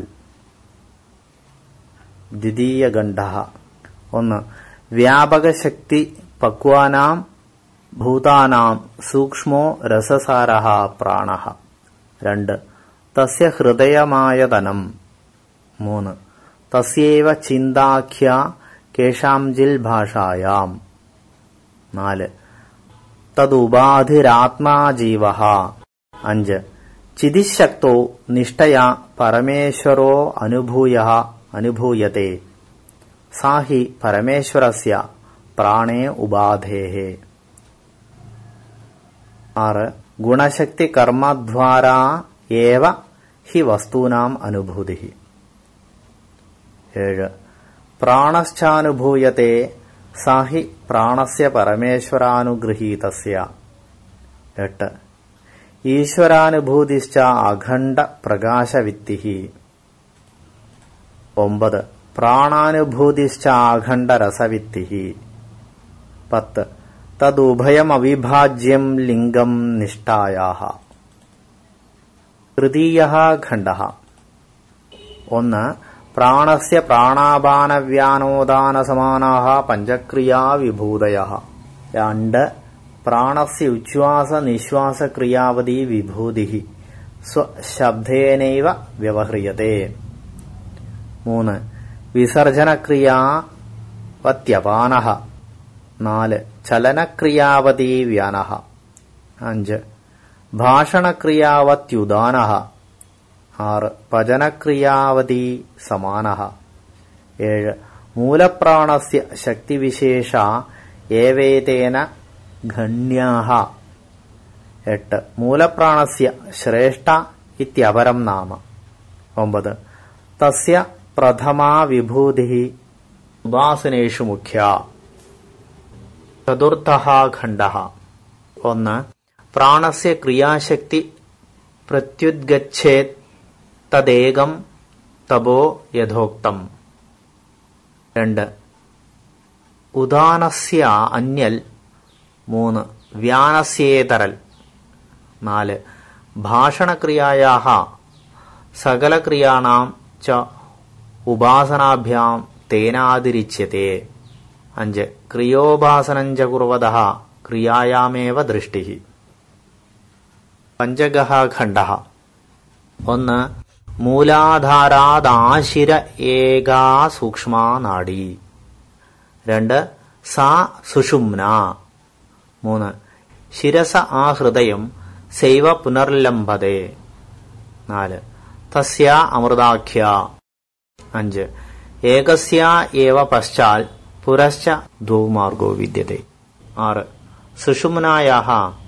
ദ്വിതീയ ഖണ്ഡഃ. ഒന്ന്. വ്യാപകശക്തി പക്വാനാം ഭൂതാനാം സൂക്ഷ്മോ രസസാരഃ പ്രാണഃ. രണ്ട്. തസ്യ ഹൃദയമായതനം. മൂന്ന്. തസ്യേവ ചിന്താഖ്യ കേഷാംജിൽ ഭാഷായാം. നാല്. തദുപാധിരാത്മാ ജീവഃ. അഞ്ച്. ചിദിശക്തോ നിഷ്ഠയാ പരമേശ്വരോ അനുഭൂയഃ അനുഭൂയത്തെ സാ ഹി പരമേശ്വരസ്യ പ്രാണേ ഉപാധേഃ. ആറ്. ഗുണശക്തി കർമ്മദ്വാരാ ഏവ ഹി വസ്തൂനാം അനുഭൂതിഃ. ഏഴ്. പ്രാണശ്ചാനുഭൂയത്തെ സാ ഹി പ്രാണസ്യ പരമേശ്വരാനുഗൃഹീതസ്യ. എട്ട്. ഈശ്വരാനുഭൂതിശ്ച അഖണ്ഡ പ്രകാശവിത്തിഃ. ഒമ്പത്. പ്രാണാനുഭൂതിശ്ച അഖണ്ഡ രസവിത്തിഃ. പത്ത്. തദുഭയമവിഭാജ്യം ലിംഗം നിഷ്ഠായാഃ. തൃതീയഃ ഖണ്ഡഃ. ഒന്ന്. പ്രാണസ്യ പ്രാണാപാനവ്യാനോദാനസമാനാഃ പഞ്ചക്രിയാ വിഭൂതയഃ. രണ്ട്. പ്രാണസ്യ ഉച്ഛ്വാസ നിശ്വാസ ക്രിയാവതി വിഭൂതിഃ സ്വശബ്ദേനൈവ വ്യവഹ്രിയത്തെ. മൂന്ന്. വിസർജനക്രിയാവത്യപാനഃ. നാല്. ചലനക്രിയാവതി വ്യാനഃ. അഞ്ച്. ഭാഷണക്രിയാവത്യുദാനഃ. ആറ്. പചനക്രിയാവതി സമാനഃ. ഏഴ്. മൂലപ്രാണസ്യ ശക്തിവിശേഷ ഏവേതേന ഗണ്യാഃ. എട്ട്. മൂലപ്രാണസ്യ ശ്രേഷ്ഠ ഇത്യപരം നാമ. ഒമ്പത്. തസ്യ പ്രഥമാ വിഭൂതിഃ ഉപാസനേഷു മുഖ്യ. ചതുർത്ഥഃ ഖണ്ഡഃ. ഒന്ന്. പ്രാണസ്യ ക്രിയാശക്തി പ്രത്യുദ്ഗച്ഛേത് തദേകം തപോ യഥോക്തം. രണ്ട്. ഉദാനസ്യ അന്യൽ. മൂന്ന്. വ്യാനസ്യേതരൽ. നാല്. ഭാഷണക്രിയായാഃ സകലക്രിയാണാം ച ഉപാസനാഭ്യാം തേനാതിരിച്യത്തെ. അഞ്ച്. ക്രിയോപാസനം ച കുർവതഃ ക്രിയായാമേവ ദൃഷ്ടിഃ. പഞ്ചഗഃ ഖണ്ഡഃ. ഒന്ന്. മൂലാധാരാദാശിര ഏകാ സൂക്ഷ്മാ നാഡി. രണ്ട്. സാ സുഷുമ്ന. മൂന്ന്. ശിരസ ആ ഹൃദയം സൈവ പുനർലംബതേ. നാല്. തസ്യ അമൃതാഖ്യ. അഞ്ച്. ഏകസ്യ ഏവ പശ്ചാൽ പുരശ്ച ദ്വൗ മാർഗോ വിദ്യത്തെ. ആറ്. സുഷുമ്നായാഃ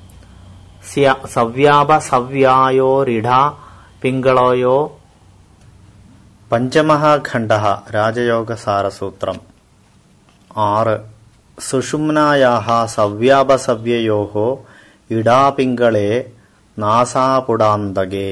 സവ്യാപ സവ്യായോരിഢ പിംഗളയോ. പഞ്ചമഃ ഖണ്ഡഃ. രാജയോഗസാരസൂത്രം. ആറ്. സുഷുമ്നായാഃ സവ്യാപസവ്യയോഃ ഇടാപിംഗളേ നാസാപുടാന്തകേ.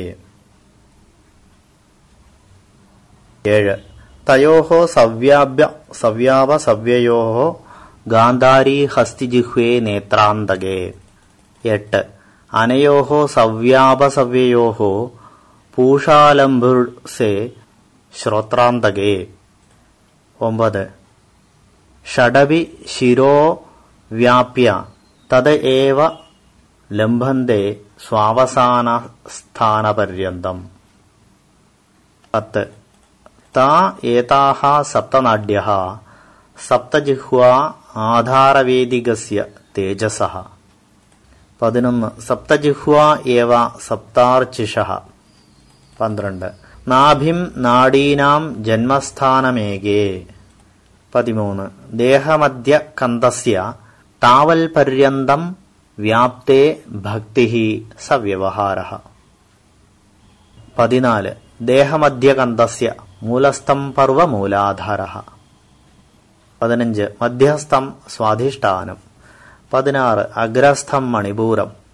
ഏഴ്. തയോഃ സവ്യാഭ്യ സവ്യാപസവ്യയോഃ ഗാന്ധാരീ ഹസ്തിജിഹ്വേ നേത്രാന്തകേ. എട്ട്. അനയോഃ സവ്യാപസവ്യയോഃ പൂഷാലംബുർസേ ശ്രോത്രാന്തകേ. ഒമ്പത്. ഷഡഭി ശിരോ വ്യാപ്യ തദ ഏവ ലംബന്തേ സ്വാവസാനസ്ഥാനപര്യന്തം. പത്ത്. താ ഏതാഃ സപ്തനാഡ്യഃ സപ്തജിഹ്വാ ആധാരവേദികസ്യ തേജസഃ. പതിനൊന്ന്. സപ്തജിഹ്വാ ഏവ സപ്താർച്ചിഷഃ. പന്ത്രണ്ട്. നാഭിം നാഡീനാം ജന്മസ്ഥാനമേകേ. പതിമൂന്ന്. ദേഹമധ്യ കന്തസ്യ താവൽ പര്യന്തം വ്യാപ്തേ ഭക്തിഃ സവ്യവഹാരഃ. പതിനാല്. ദേഹമധ്യകന്തസ്യ മൂലസ്ഥം പർവ മൂലാധാരഃ. പതിനഞ്ച്. മധ്യസ്ഥം സ്വാധിഷ്ഠാനം. പതിനാറ്. അഗ്രസ്ഥം മണിപൂരം.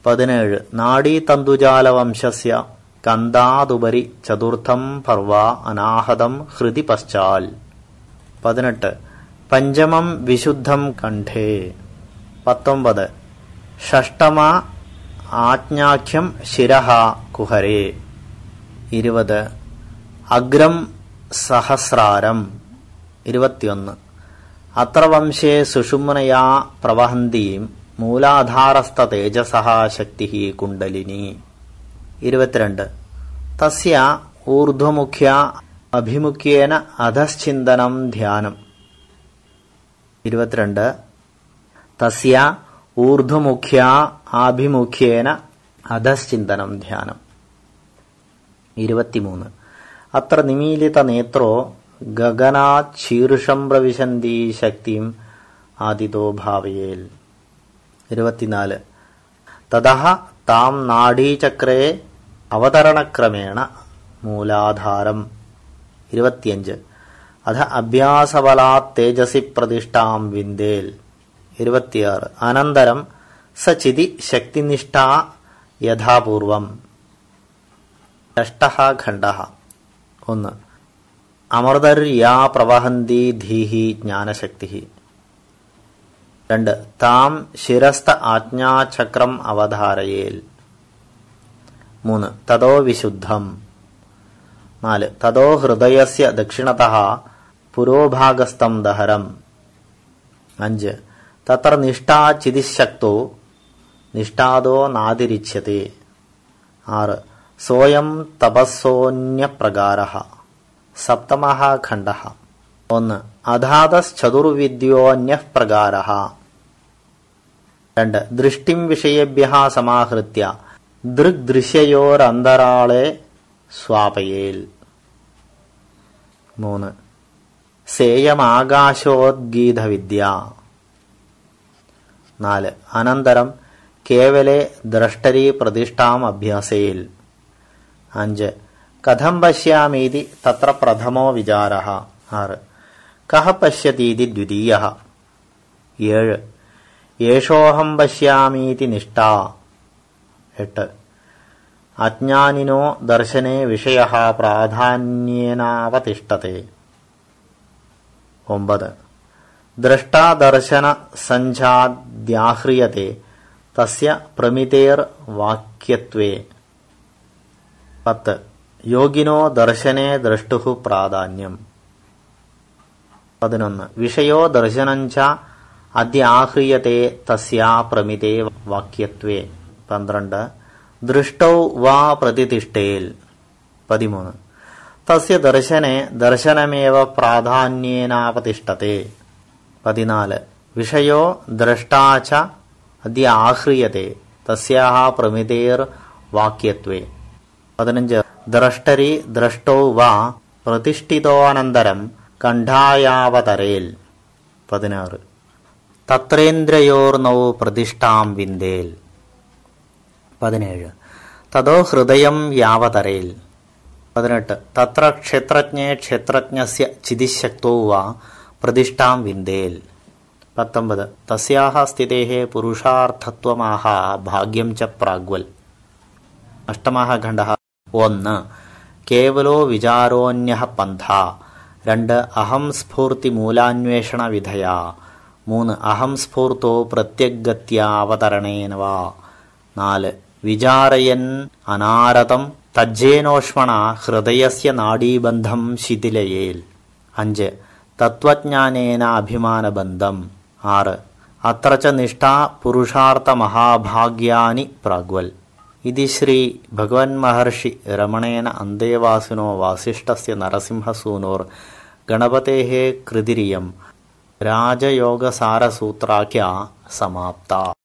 പതിനേഴ്. നാഡീതന്തുജാലവംശസ്യ കന്ദാദുപരി ചതുർത്ഥം പർവ അനാഹതം ഹൃദി പശ്ചാൽ. പതിനെട്ട്. പഞ്ചമം വിശുദ്ധം കണ്ഠേ. പത്തൊമ്പത്. ഷഷ്ടമ ആജ്ഞാഖ്യം ശിരഃ കുഹരേ. ഇരുപത്. അഗ്രം സഹസ്രാരം. ഇരുപത്തിയൊന്ന്. അത്ര വംശേ സുഷുമ്നയാ പ്രവഹന്തീം മൂലാധാരസ്ഥ തേജസഃ ശക്തിഃ കുണ്ഡലിനി. ഇരുപത്തിരണ്ട്. തസ്യ ഊർധ്വമുഖ്യ അഭിമുഖ്യേന അധശ്ചിന്തനം ധ്യാനം. ഇരുപത്തിരണ്ട്. തസ്യ ഊർധ്വമുഖ്യ ആഭിമുഖ്യേന അധശ്ചിന്തനം ധ്യാനം. ഇരുപത്തിമൂന്ന്. അത്ര നിമീലിത നേത്രോ ഗഗനാത് ശീർഷം പ്രവിശന്തി ശക്തിം ആദിതോ ഭാവയേൽ. ഇരുപത്തിനാല്. തതഃ താം നാഡീചക്രേ അവതരണക്രമേണ മൂലാധാരം. ഇരുപത്തിയഞ്ച്. അധ അഭ്യാസബലാത് തേജസി പ്രതിഷ്ഠാം വിന്ദേൽ. ഇരുപത്തിയാറ്. അനന്തരം സചിതി ശക്തിനിഷ്ഠാ യഥാപൂർവം. ഷഷ്ടഃ ഖണ്ഡഃ. ഒന്ന്. അമൃതർ യാ പ്രവഹന്തി ധീഹി ജ്ഞാനശക്തി. രണ്ട്. താം ശിരസ്ഥ ആജ്ഞാചക്രം അവധാരയേൽ. മൂന്ന്. തതോ വിശുദ്ധം. നാല്. തതോ ഹൃദയസ്യ ദക്ഷിണതഃ പുരോഭാഗസ്ഥം ദഹരം. അഞ്ച്. തത്ര നിഷ്ഠാ ചിതിശക്തോ നിഷ്ഠാദോ നാതിരിച്യത്തെ. ആറ്. സോയം തപസ്സോന്യപ്രകാരഃ. സപ്തമഃ ഖണ്ഡഃ. ഒന്ന്. അധാതശ്ചതുർവിദ്യോന്യഃ പ്രകാരഃ. രണ്ട്. ദൃഷ്ടിം വിഷയേഭ്യഃ സമാഹൃത്യ ദൃഗ്ദൃശ്യയോരന്തരാളെ സ്വാപയേൽ. മൂന്ന്. സേയമാകാശോദ്ഗീതവിദ്യ. നാല്. അനന്തരം കേവലേ ദ്രഷ്ടരീ പ്രതിഷ്ഠാം അഭ്യാസേൽ. അഞ്ച്. കഥം പശ്യാമീതി തത്ര പ്രഥമോ വിചാരഃ. ആറ്. കഹ പശ്യതീതി ദ്വിതീയഃ. ഏഴ്. യേഷോഹം പശ്യാമീതി നിഷ്ഠാ. എട്ട്. അജ്ഞാനിനോ ദർശനേ വിഷയഃ പ്രാധാന്യേനാവതിഷ്ഠത്തെ. ഒമ്പത്. ദ്രഷ്ടാദർശന സഞ്ജാദ്യാഹ്രിയത്തെ തസ്യ പ്രമിതേർ വാക്യത്വേ. പത്ത്. യോഗിനോ ദർശനേ ദ്രഷ്ടുഃ പ്രാധാന്യം. പതിനൊന്ന്. വിഷയോ ദർശനഞ്ച അദ്യാഹ്രിയത്തെ തസ്യാ പ്രമിതേ വാക്യത്വേ. പന്ത്രണ്ട്. ദൃഷ്ടൗ വാ പ്രതിതിഷ്ഠേൽ. പതിമൂന്ന്. തസ്യ ദർശനെ ദർശനമേവ പ്രാധാന്യേനാവതിഷ്ഠത്തെ. പതിനാല്. വിഷയോ ദ്രഷ്ടാച അദ്യാഹ്രിയത്തെ തസ്യാഹ പ്രമിതേർ വാക്യത്വേ. പതിനഞ്ച്. ദ്രഷ്ടരി ദ്രഷ്ടോ വാ പ്രതിഷ്ഠിതോനന്തരം കണ്ഠായാവതരേൽ. പതിനാറ്. തത്രേന്ദ്രയോർനൗ പ്രതിഷ്ഠാം വിന്ദേൽ. പതിനേഴ്. തതോ ഹൃദയം യാവതരേൽ. പതിനെട്ട്. തത്ര ക്ഷേത്രജ്ഞേ ക്ഷേത്രജ്ഞസ്യ ചിതിശക്തോ വാ പ്രതിഷ്ഠാം വിന്ദേൽ. പത്തൊമ്പത്. തസ്യാഹ സ്ഥിതേഃ പുരുഷാർത്ഥത്വമാഹ ഭാഗ്യം ച പ്രാഗ്വൽ. അഷ്ടമഃ ഖണ്ഡഃ. ഒന്ന്. കേവലോ വിചാരോന്യഃ പന്ഥ. രണ്ട്. അഹം സ്ഫൂർത്തി മൂലാന്വേഷണ വിധയാ. മൂന്ന്. അഹം സ്ഫൂർത്തോ പ്രത്യഗ്ഗത്യാവതരണേന വാ. നാല്. വിചാരയൻ അനാരതം തജ്ജേനോഷ്മണ ഹൃദയസ്യ നാഡീബന്ധം ശിഥിലയേൽ. അഞ്ച്. തത്വജ്ഞാനേന അഭിമാനബന്ധം. ആറ്. അത്ര ച നിഷ്ഠാ പുരുഷാർത്ഥ മഹാഭാഗ്യാനി പ്രാഗ്വൽ. ഇതി ശ്രീ ഭഗവന്മഹർഷി രമണേന അന്തേവാസിനോ വാസിഷ്ഠസ്യ നരസിംഹസൂനോർ ഗണപതേഃ കൃതിരിയം രാജയോഗസാരസൂത്രാഖ്യ സമാപ്ത.